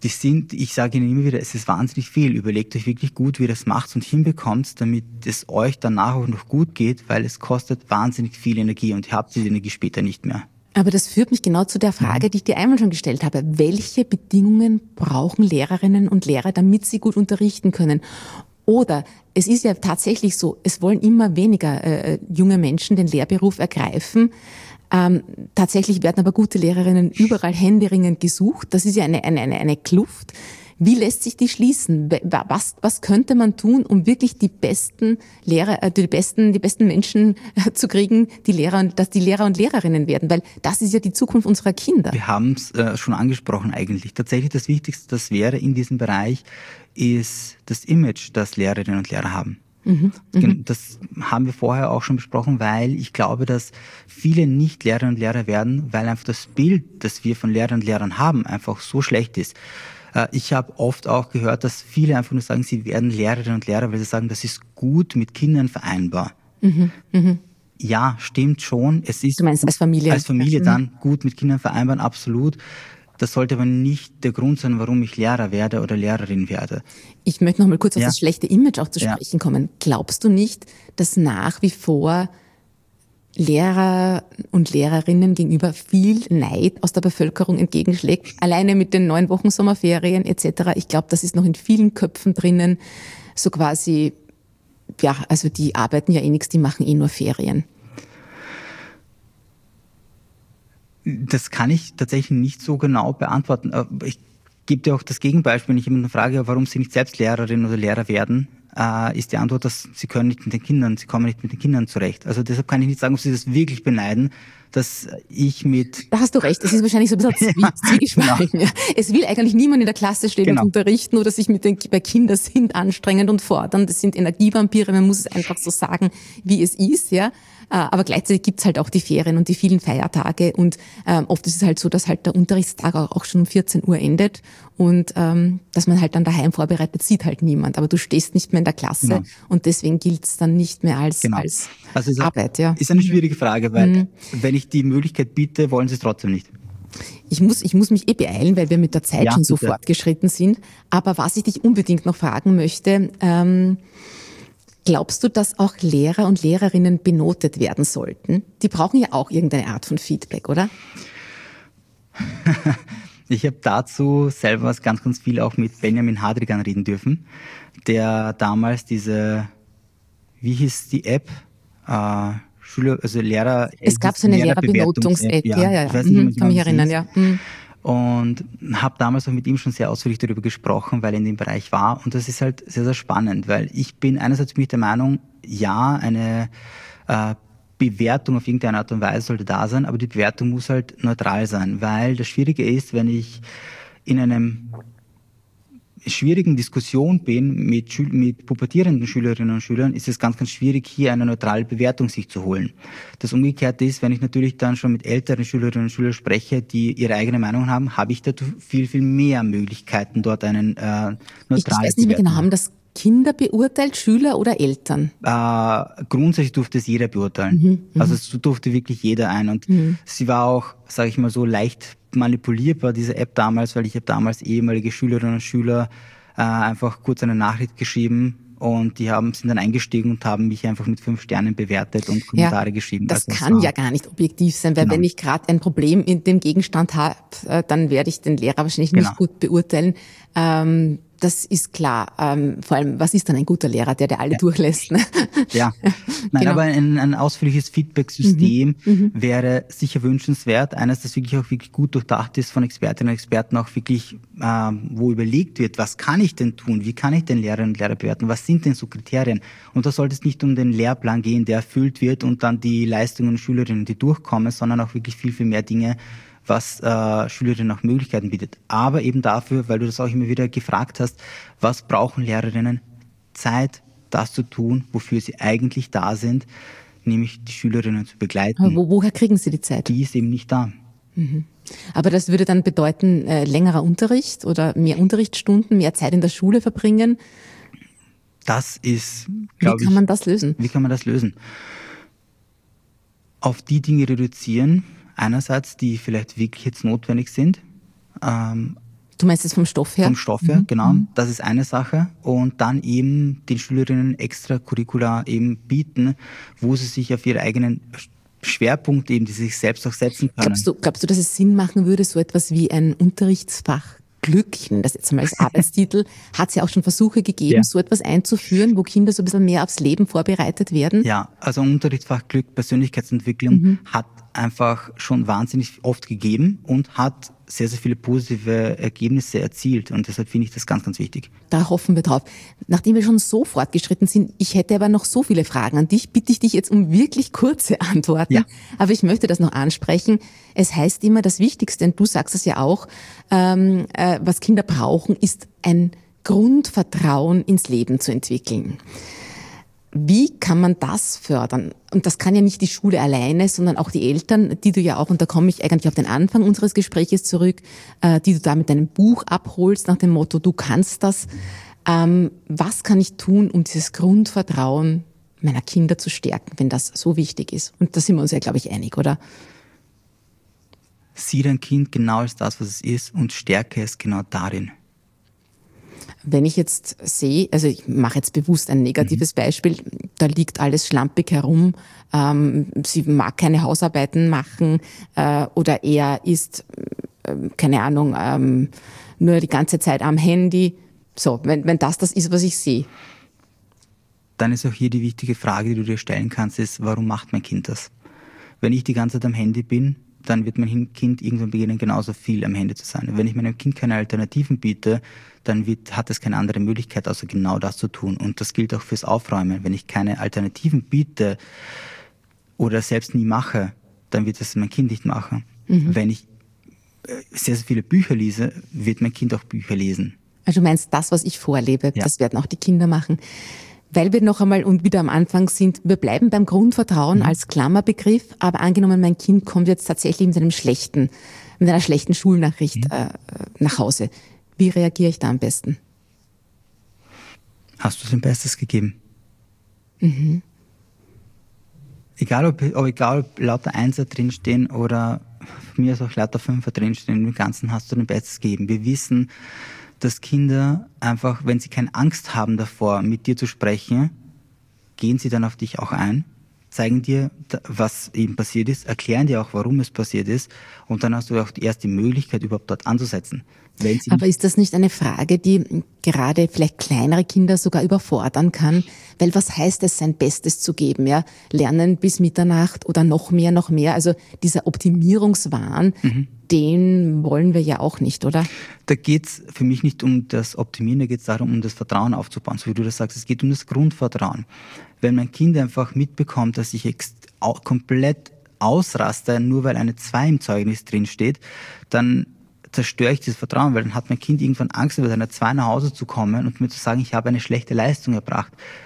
Speaker 1: ich sage Ihnen immer wieder, es ist wahnsinnig viel. Überlegt euch wirklich gut, wie ihr das macht und hinbekommt, damit es euch danach auch noch gut geht, weil es kostet wahnsinnig viel Energie und ihr habt diese Energie später nicht mehr.
Speaker 3: Aber das führt mich genau zu der Frage, die ich dir einmal schon gestellt habe. Welche Bedingungen brauchen Lehrerinnen und Lehrer, damit sie gut unterrichten können? Oder es ist ja tatsächlich so, es wollen immer weniger junge Menschen den Lehrberuf ergreifen. Tatsächlich werden aber gute Lehrerinnen überall händeringend gesucht. Das ist ja eine Kluft. Wie lässt sich die schließen? Was könnte man tun, um wirklich die besten Lehrer, die besten Menschen zu kriegen, dass die Lehrer und Lehrerinnen werden? Weil das ist ja die Zukunft unserer Kinder.
Speaker 1: Wir haben es schon angesprochen eigentlich. Tatsächlich das Wichtigste, das wäre in diesem Bereich, ist das Image, das Lehrerinnen und Lehrer haben. Das haben wir vorher auch schon besprochen, weil ich glaube, dass viele nicht Lehrerinnen und Lehrer werden, weil einfach das Bild, das wir von Lehrerinnen und Lehrern haben, einfach so schlecht ist. Ich habe oft auch gehört, dass viele einfach nur sagen, sie werden Lehrerinnen und Lehrer, weil sie sagen, das ist gut mit Kindern vereinbar. Ja, stimmt schon. Es ist
Speaker 3: du meinst als Familie?
Speaker 1: Als Familie dann gut mit Kindern vereinbaren, absolut. Das sollte aber nicht der Grund sein, warum ich Lehrer werde oder Lehrerin werde.
Speaker 3: Ich möchte noch mal kurz auf das schlechte Image auch zu sprechen kommen. Glaubst du nicht, dass nach wie vor Lehrer und Lehrerinnen gegenüber viel Neid aus der Bevölkerung entgegenschlägt? Alleine mit den 9 Wochen Sommerferien etc. Ich glaube, das ist noch in vielen Köpfen drinnen. So quasi, ja, also die arbeiten ja eh nichts, die machen eh nur Ferien.
Speaker 1: Das kann ich tatsächlich nicht so genau beantworten. Ich gebe dir auch das Gegenbeispiel, wenn ich jemanden frage, warum sie nicht selbst Lehrerin oder Lehrer werden, ist die Antwort, dass sie kommen nicht mit den Kindern zurecht. Also deshalb kann ich nicht sagen, ob sie das wirklich beneiden, dass ich mit...
Speaker 3: Da hast du recht, es ist wahrscheinlich so ein bisschen zwiegespalten. Genau. Ja. Es will eigentlich niemand in der Klasse stehen und unterrichten oder sich bei Kindern sind anstrengend und fordern. Das sind Energievampire, man muss es einfach so sagen, wie es ist, ja. Aber gleichzeitig gibt's halt auch die Ferien und die vielen Feiertage und oft ist es halt so, dass halt der Unterrichtstag auch schon um 14 Uhr endet und dass man halt dann daheim vorbereitet, sieht halt niemand. Aber du stehst nicht mehr in der Klasse und deswegen gilt's dann nicht mehr als
Speaker 1: also
Speaker 3: Arbeit. Ja.
Speaker 1: Ist eine schwierige Frage, weil wenn ich die Möglichkeit biete, wollen sie es trotzdem nicht.
Speaker 3: Ich muss mich beeilen, weil wir mit der Zeit schon so fortgeschritten sind. Aber was ich dich unbedingt noch fragen möchte, glaubst du, dass auch Lehrer und Lehrerinnen benotet werden sollten? Die brauchen ja auch irgendeine Art von Feedback, oder?
Speaker 1: Ich habe dazu selber ganz, ganz viel auch mit Benjamin Hadrigan reden dürfen, der damals diese, wie hieß die App? Lehrer...
Speaker 3: Es gab so eine Lehrerbenotungssapp, ja. Ich weiß nicht, kann mich erinnern, ja.
Speaker 1: Und habe damals auch mit ihm schon sehr ausführlich darüber gesprochen, weil er in dem Bereich war. Und das ist halt sehr, sehr spannend, weil ich bin einerseits der Meinung, ja, eine Bewertung auf irgendeine Art und Weise sollte da sein, aber die Bewertung muss halt neutral sein, weil das Schwierige ist, wenn ich in einem schwierigen Diskussion bin mit pubertierenden Schülerinnen und Schülern, ist es ganz, ganz schwierig, hier eine neutrale Bewertung sich zu holen. Das Umgekehrte ist, wenn ich natürlich dann schon mit älteren Schülerinnen und Schülern spreche, die ihre eigene Meinung haben, habe ich dazu viel, viel mehr Möglichkeiten, dort einen neutralen
Speaker 3: Ich weiß nicht mehr genau, haben das Kinder beurteilt, Schüler oder Eltern?
Speaker 1: Grundsätzlich durfte es jeder beurteilen. Also es durfte wirklich jeder ein. Und sie war auch, sage ich mal so, leicht manipulierbar, diese App damals, weil ich habe damals ehemalige Schülerinnen und Schüler einfach kurz eine Nachricht geschrieben und die sind dann eingestiegen und haben mich einfach mit 5 Sternen bewertet und Kommentare geschrieben.
Speaker 3: Das kann ja gar nicht objektiv sein, weil wenn ich gerade ein Problem in dem Gegenstand habe, dann werde ich den Lehrer wahrscheinlich nicht gut beurteilen. Das ist klar. Vor allem, was ist dann ein guter Lehrer, der alle durchlässt? Ne?
Speaker 1: Ja, nein, aber ein ausführliches Feedback-System wäre sicher wünschenswert. Eines, das wirklich gut durchdacht ist von Expertinnen und Experten, auch wirklich, wo überlegt wird, was kann ich denn tun? Wie kann ich denn Lehrerinnen und Lehrer bewerten? Was sind denn so Kriterien? Und da sollte es nicht um den Lehrplan gehen, der erfüllt wird und dann die Leistungen Schülerinnen, die durchkommen, sondern auch wirklich viel, viel mehr Dinge, was Schülerinnen auch Möglichkeiten bietet. Aber eben dafür, weil du das auch immer wieder gefragt hast, was brauchen Lehrerinnen? Zeit, das zu tun, wofür sie eigentlich da sind, nämlich die Schülerinnen zu begleiten.
Speaker 3: Aber woher kriegen sie die Zeit?
Speaker 1: Die ist eben nicht da.
Speaker 3: Aber das würde dann bedeuten, längerer Unterricht oder mehr Unterrichtsstunden, mehr Zeit in der Schule verbringen?
Speaker 1: Das ist,
Speaker 3: glaube ich... Wie kann man das lösen?
Speaker 1: Wie kann man das lösen? Auf die Dinge reduzieren, einerseits, die vielleicht wirklich jetzt notwendig sind.
Speaker 3: Du meinst es vom Stoff her?
Speaker 1: Vom Stoff her, genau. Das ist eine Sache. Und dann eben den Schülerinnen Extracurricula eben bieten, wo sie sich auf ihre eigenen Schwerpunkte eben, die sie sich selbst auch setzen können.
Speaker 3: Glaubst du, dass es Sinn machen würde, so etwas wie ein Unterrichtsfach Glück, ich nenne das jetzt einmal als Arbeitstitel, hat es ja auch schon Versuche gegeben, so etwas einzuführen, wo Kinder so ein bisschen mehr aufs Leben vorbereitet werden?
Speaker 1: Ja, also Unterrichtsfach Glück, Persönlichkeitsentwicklung hat einfach schon wahnsinnig oft gegeben und hat sehr, sehr viele positive Ergebnisse erzielt. Und deshalb finde ich das ganz, ganz wichtig.
Speaker 3: Da hoffen wir drauf. Nachdem wir schon so fortgeschritten sind, ich hätte aber noch so viele Fragen an dich, bitte ich dich jetzt um wirklich kurze Antworten. Ja. Aber ich möchte das noch ansprechen. Es heißt immer, das Wichtigste, und du sagst es ja auch, was Kinder brauchen, ist ein Grundvertrauen ins Leben zu entwickeln. Wie kann man das fördern? Und das kann ja nicht die Schule alleine, sondern auch die Eltern, die du ja auch, und da komme ich eigentlich auf den Anfang unseres Gespräches zurück, die du da mit deinem Buch abholst nach dem Motto, du kannst das. Was kann ich tun, um dieses Grundvertrauen meiner Kinder zu stärken, wenn das so wichtig ist? Und da sind wir uns ja, glaube ich, einig, oder?
Speaker 1: Sieh dein Kind genau als das, was es ist, und stärke es genau darin.
Speaker 3: Wenn ich jetzt sehe, also ich mache jetzt bewusst ein negatives Beispiel, da liegt alles schlampig herum, sie mag keine Hausarbeiten machen oder er ist, keine Ahnung, nur die ganze Zeit am Handy. So, wenn das ist, was ich sehe.
Speaker 1: Dann ist auch hier die wichtige Frage, die du dir stellen kannst, ist, warum macht mein Kind das? Wenn ich die ganze Zeit am Handy bin, dann wird mein Kind irgendwann beginnen, genauso viel am Handy zu sein. Wenn ich meinem Kind keine Alternativen biete, dann hat es keine andere Möglichkeit, außer genau das zu tun. Und das gilt auch fürs Aufräumen. Wenn ich keine Alternativen biete oder selbst nie mache, dann wird es mein Kind nicht machen. Wenn ich sehr, sehr viele Bücher lese, wird mein Kind auch Bücher lesen.
Speaker 3: Also du meinst, das, was ich vorlebe, das werden auch die Kinder machen. Weil wir noch einmal und wieder am Anfang sind, wir bleiben beim Grundvertrauen als Klammerbegriff, aber angenommen, mein Kind kommt jetzt tatsächlich mit einer schlechten Schulnachricht nach Hause. Wie reagiere ich da am besten?
Speaker 1: Hast du dein Bestes gegeben? Egal ob lauter Einser drinstehen oder von mir aus auch lauter Fünfer drinstehen, im Ganzen hast du dein Bestes gegeben. Wir wissen, dass Kinder einfach, wenn sie keine Angst haben davor, mit dir zu sprechen, gehen sie dann auf dich auch ein, zeigen dir, was eben passiert ist, erklären dir auch, warum es passiert ist, und dann hast du auch erst die Möglichkeit, überhaupt dort anzusetzen.
Speaker 3: Aber ist das nicht eine Frage, die gerade vielleicht kleinere Kinder sogar überfordern kann? Weil was heißt es, sein Bestes zu geben? Ja? Lernen bis Mitternacht oder noch mehr. Also dieser Optimierungswahn, den wollen wir ja auch nicht, oder?
Speaker 1: Da geht's für mich nicht um das Optimieren, da geht's darum, um das Vertrauen aufzubauen. So wie du das sagst, es geht um das Grundvertrauen. Wenn mein Kind einfach mitbekommt, dass ich komplett ausraste, nur weil eine 2 im Zeugnis drin steht, dann zerstöre ich dieses Vertrauen, weil dann hat mein Kind irgendwann Angst, über seine 2 nach Hause zu kommen und mir zu sagen, ich habe eine schlechte Leistung erbracht.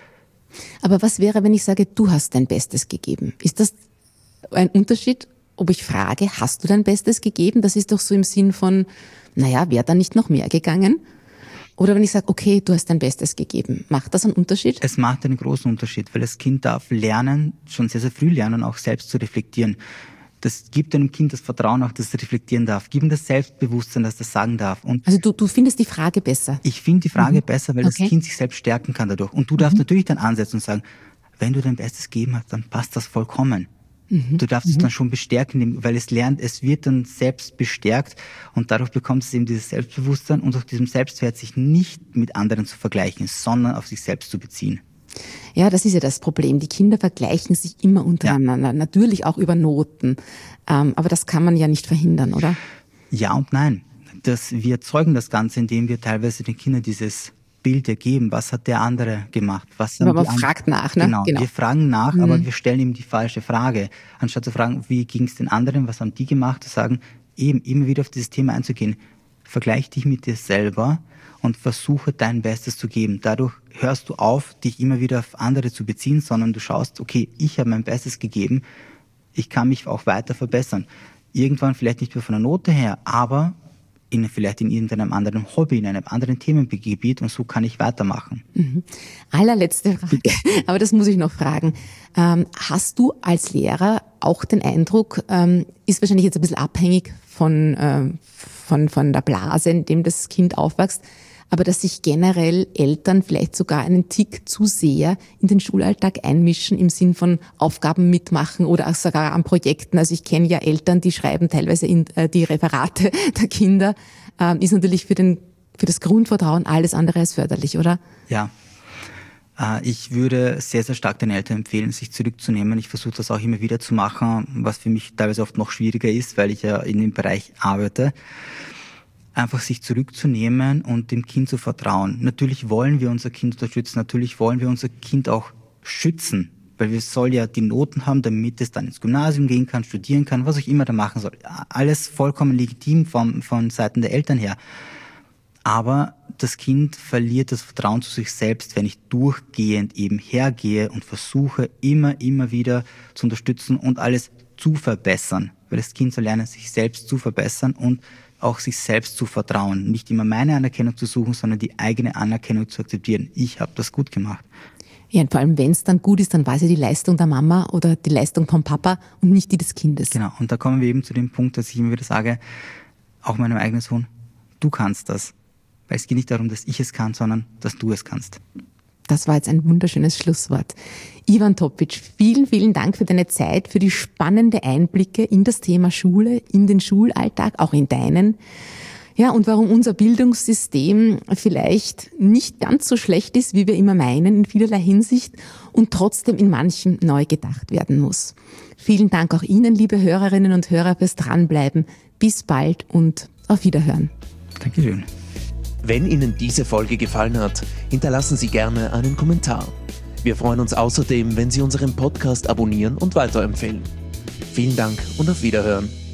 Speaker 3: Aber was wäre, wenn ich sage, du hast dein Bestes gegeben? Ist das ein Unterschied, ob ich frage, hast du dein Bestes gegeben? Das ist doch so im Sinn von, wäre da nicht noch mehr gegangen? Oder wenn ich sage, okay, du hast dein Bestes gegeben, macht das einen Unterschied?
Speaker 1: Es macht einen großen Unterschied, weil das Kind darf lernen, schon sehr, sehr früh lernen, auch selbst zu reflektieren. Das gibt einem Kind das Vertrauen auch, dass es reflektieren darf. Gib ihm das Selbstbewusstsein, dass es sagen darf. Und
Speaker 3: also du findest die Frage besser?
Speaker 1: Ich finde die Frage besser, weil das Kind sich selbst stärken kann dadurch. Und du darfst natürlich dann ansetzen und sagen, wenn du dein Bestes gegeben hast, dann passt das vollkommen. Du darfst es dann schon bestärken, weil es lernt, es wird dann selbst bestärkt und dadurch bekommt es eben dieses Selbstbewusstsein und auch diesem Selbstwert, sich nicht mit anderen zu vergleichen, sondern auf sich selbst zu beziehen.
Speaker 3: Ja, das ist ja das Problem. Die Kinder vergleichen sich immer untereinander, natürlich auch über Noten. Aber das kann man ja nicht verhindern, oder?
Speaker 1: Ja und nein. Wir erzeugen das Ganze, indem wir teilweise den Kindern dieses Bild ergeben. Was hat der andere gemacht?
Speaker 3: Aber man fragt nach, ne?
Speaker 1: Genau, wir fragen nach, aber wir stellen ihm die falsche Frage. Anstatt zu fragen, wie ging es den anderen, was haben die gemacht, zu sagen, eben immer wieder auf dieses Thema einzugehen. Vergleich dich mit dir selber und versuche dein Bestes zu geben. Dadurch hörst du auf, dich immer wieder auf andere zu beziehen, sondern du schaust, okay, ich habe mein Bestes gegeben, ich kann mich auch weiter verbessern. Irgendwann vielleicht nicht mehr von der Note her, aber vielleicht in irgendeinem anderen Hobby, in einem anderen Themengebiet und so kann ich weitermachen.
Speaker 3: Allerletzte Frage, aber das muss ich noch fragen. Hast du als Lehrer auch den Eindruck, ist wahrscheinlich jetzt ein bisschen abhängig von der Blase, in dem das Kind aufwächst, aber dass sich generell Eltern vielleicht sogar einen Tick zu sehr in den Schulalltag einmischen im Sinn von Aufgaben mitmachen oder auch sogar an Projekten. Also ich kenne ja Eltern, die schreiben teilweise die Referate der Kinder. Ist natürlich für das Grundvertrauen alles andere als förderlich, oder?
Speaker 1: Ja. Ich würde sehr, sehr stark den Eltern empfehlen, sich zurückzunehmen. Ich versuche das auch immer wieder zu machen, was für mich teilweise oft noch schwieriger ist, weil ich ja in dem Bereich arbeite. Einfach sich zurückzunehmen und dem Kind zu vertrauen. Natürlich wollen wir unser Kind unterstützen, natürlich wollen wir unser Kind auch schützen, weil wir soll ja die Noten haben, damit es dann ins Gymnasium gehen kann, studieren kann, was auch immer da machen soll. Alles vollkommen legitim von Seiten der Eltern her. Aber das Kind verliert das Vertrauen zu sich selbst, wenn ich durchgehend eben hergehe und versuche, immer wieder zu unterstützen und alles zu verbessern. Weil das Kind soll lernen, sich selbst zu verbessern und auch sich selbst zu vertrauen. Nicht immer meine Anerkennung zu suchen, sondern die eigene Anerkennung zu akzeptieren. Ich habe das gut gemacht.
Speaker 3: Ja, und vor allem, wenn es dann gut ist, dann war es ja die Leistung der Mama oder die Leistung vom Papa und nicht die des Kindes.
Speaker 1: Genau, und da kommen wir eben zu dem Punkt, dass ich immer wieder sage, auch meinem eigenen Sohn, du kannst das. Weil es geht nicht darum, dass ich es kann, sondern dass du es kannst.
Speaker 3: Das war jetzt ein wunderschönes Schlusswort. Ivan Topic, vielen, vielen Dank für deine Zeit, für die spannenden Einblicke in das Thema Schule, in den Schulalltag, auch in deinen. Ja, und warum unser Bildungssystem vielleicht nicht ganz so schlecht ist, wie wir immer meinen, in vielerlei Hinsicht und trotzdem in manchem neu gedacht werden muss. Vielen Dank auch Ihnen, liebe Hörerinnen und Hörer, fürs Dranbleiben. Bis bald und auf Wiederhören.
Speaker 1: Dankeschön.
Speaker 2: Wenn Ihnen diese Folge gefallen hat, hinterlassen Sie gerne einen Kommentar. Wir freuen uns außerdem, wenn Sie unseren Podcast abonnieren und weiterempfehlen. Vielen Dank und auf Wiederhören.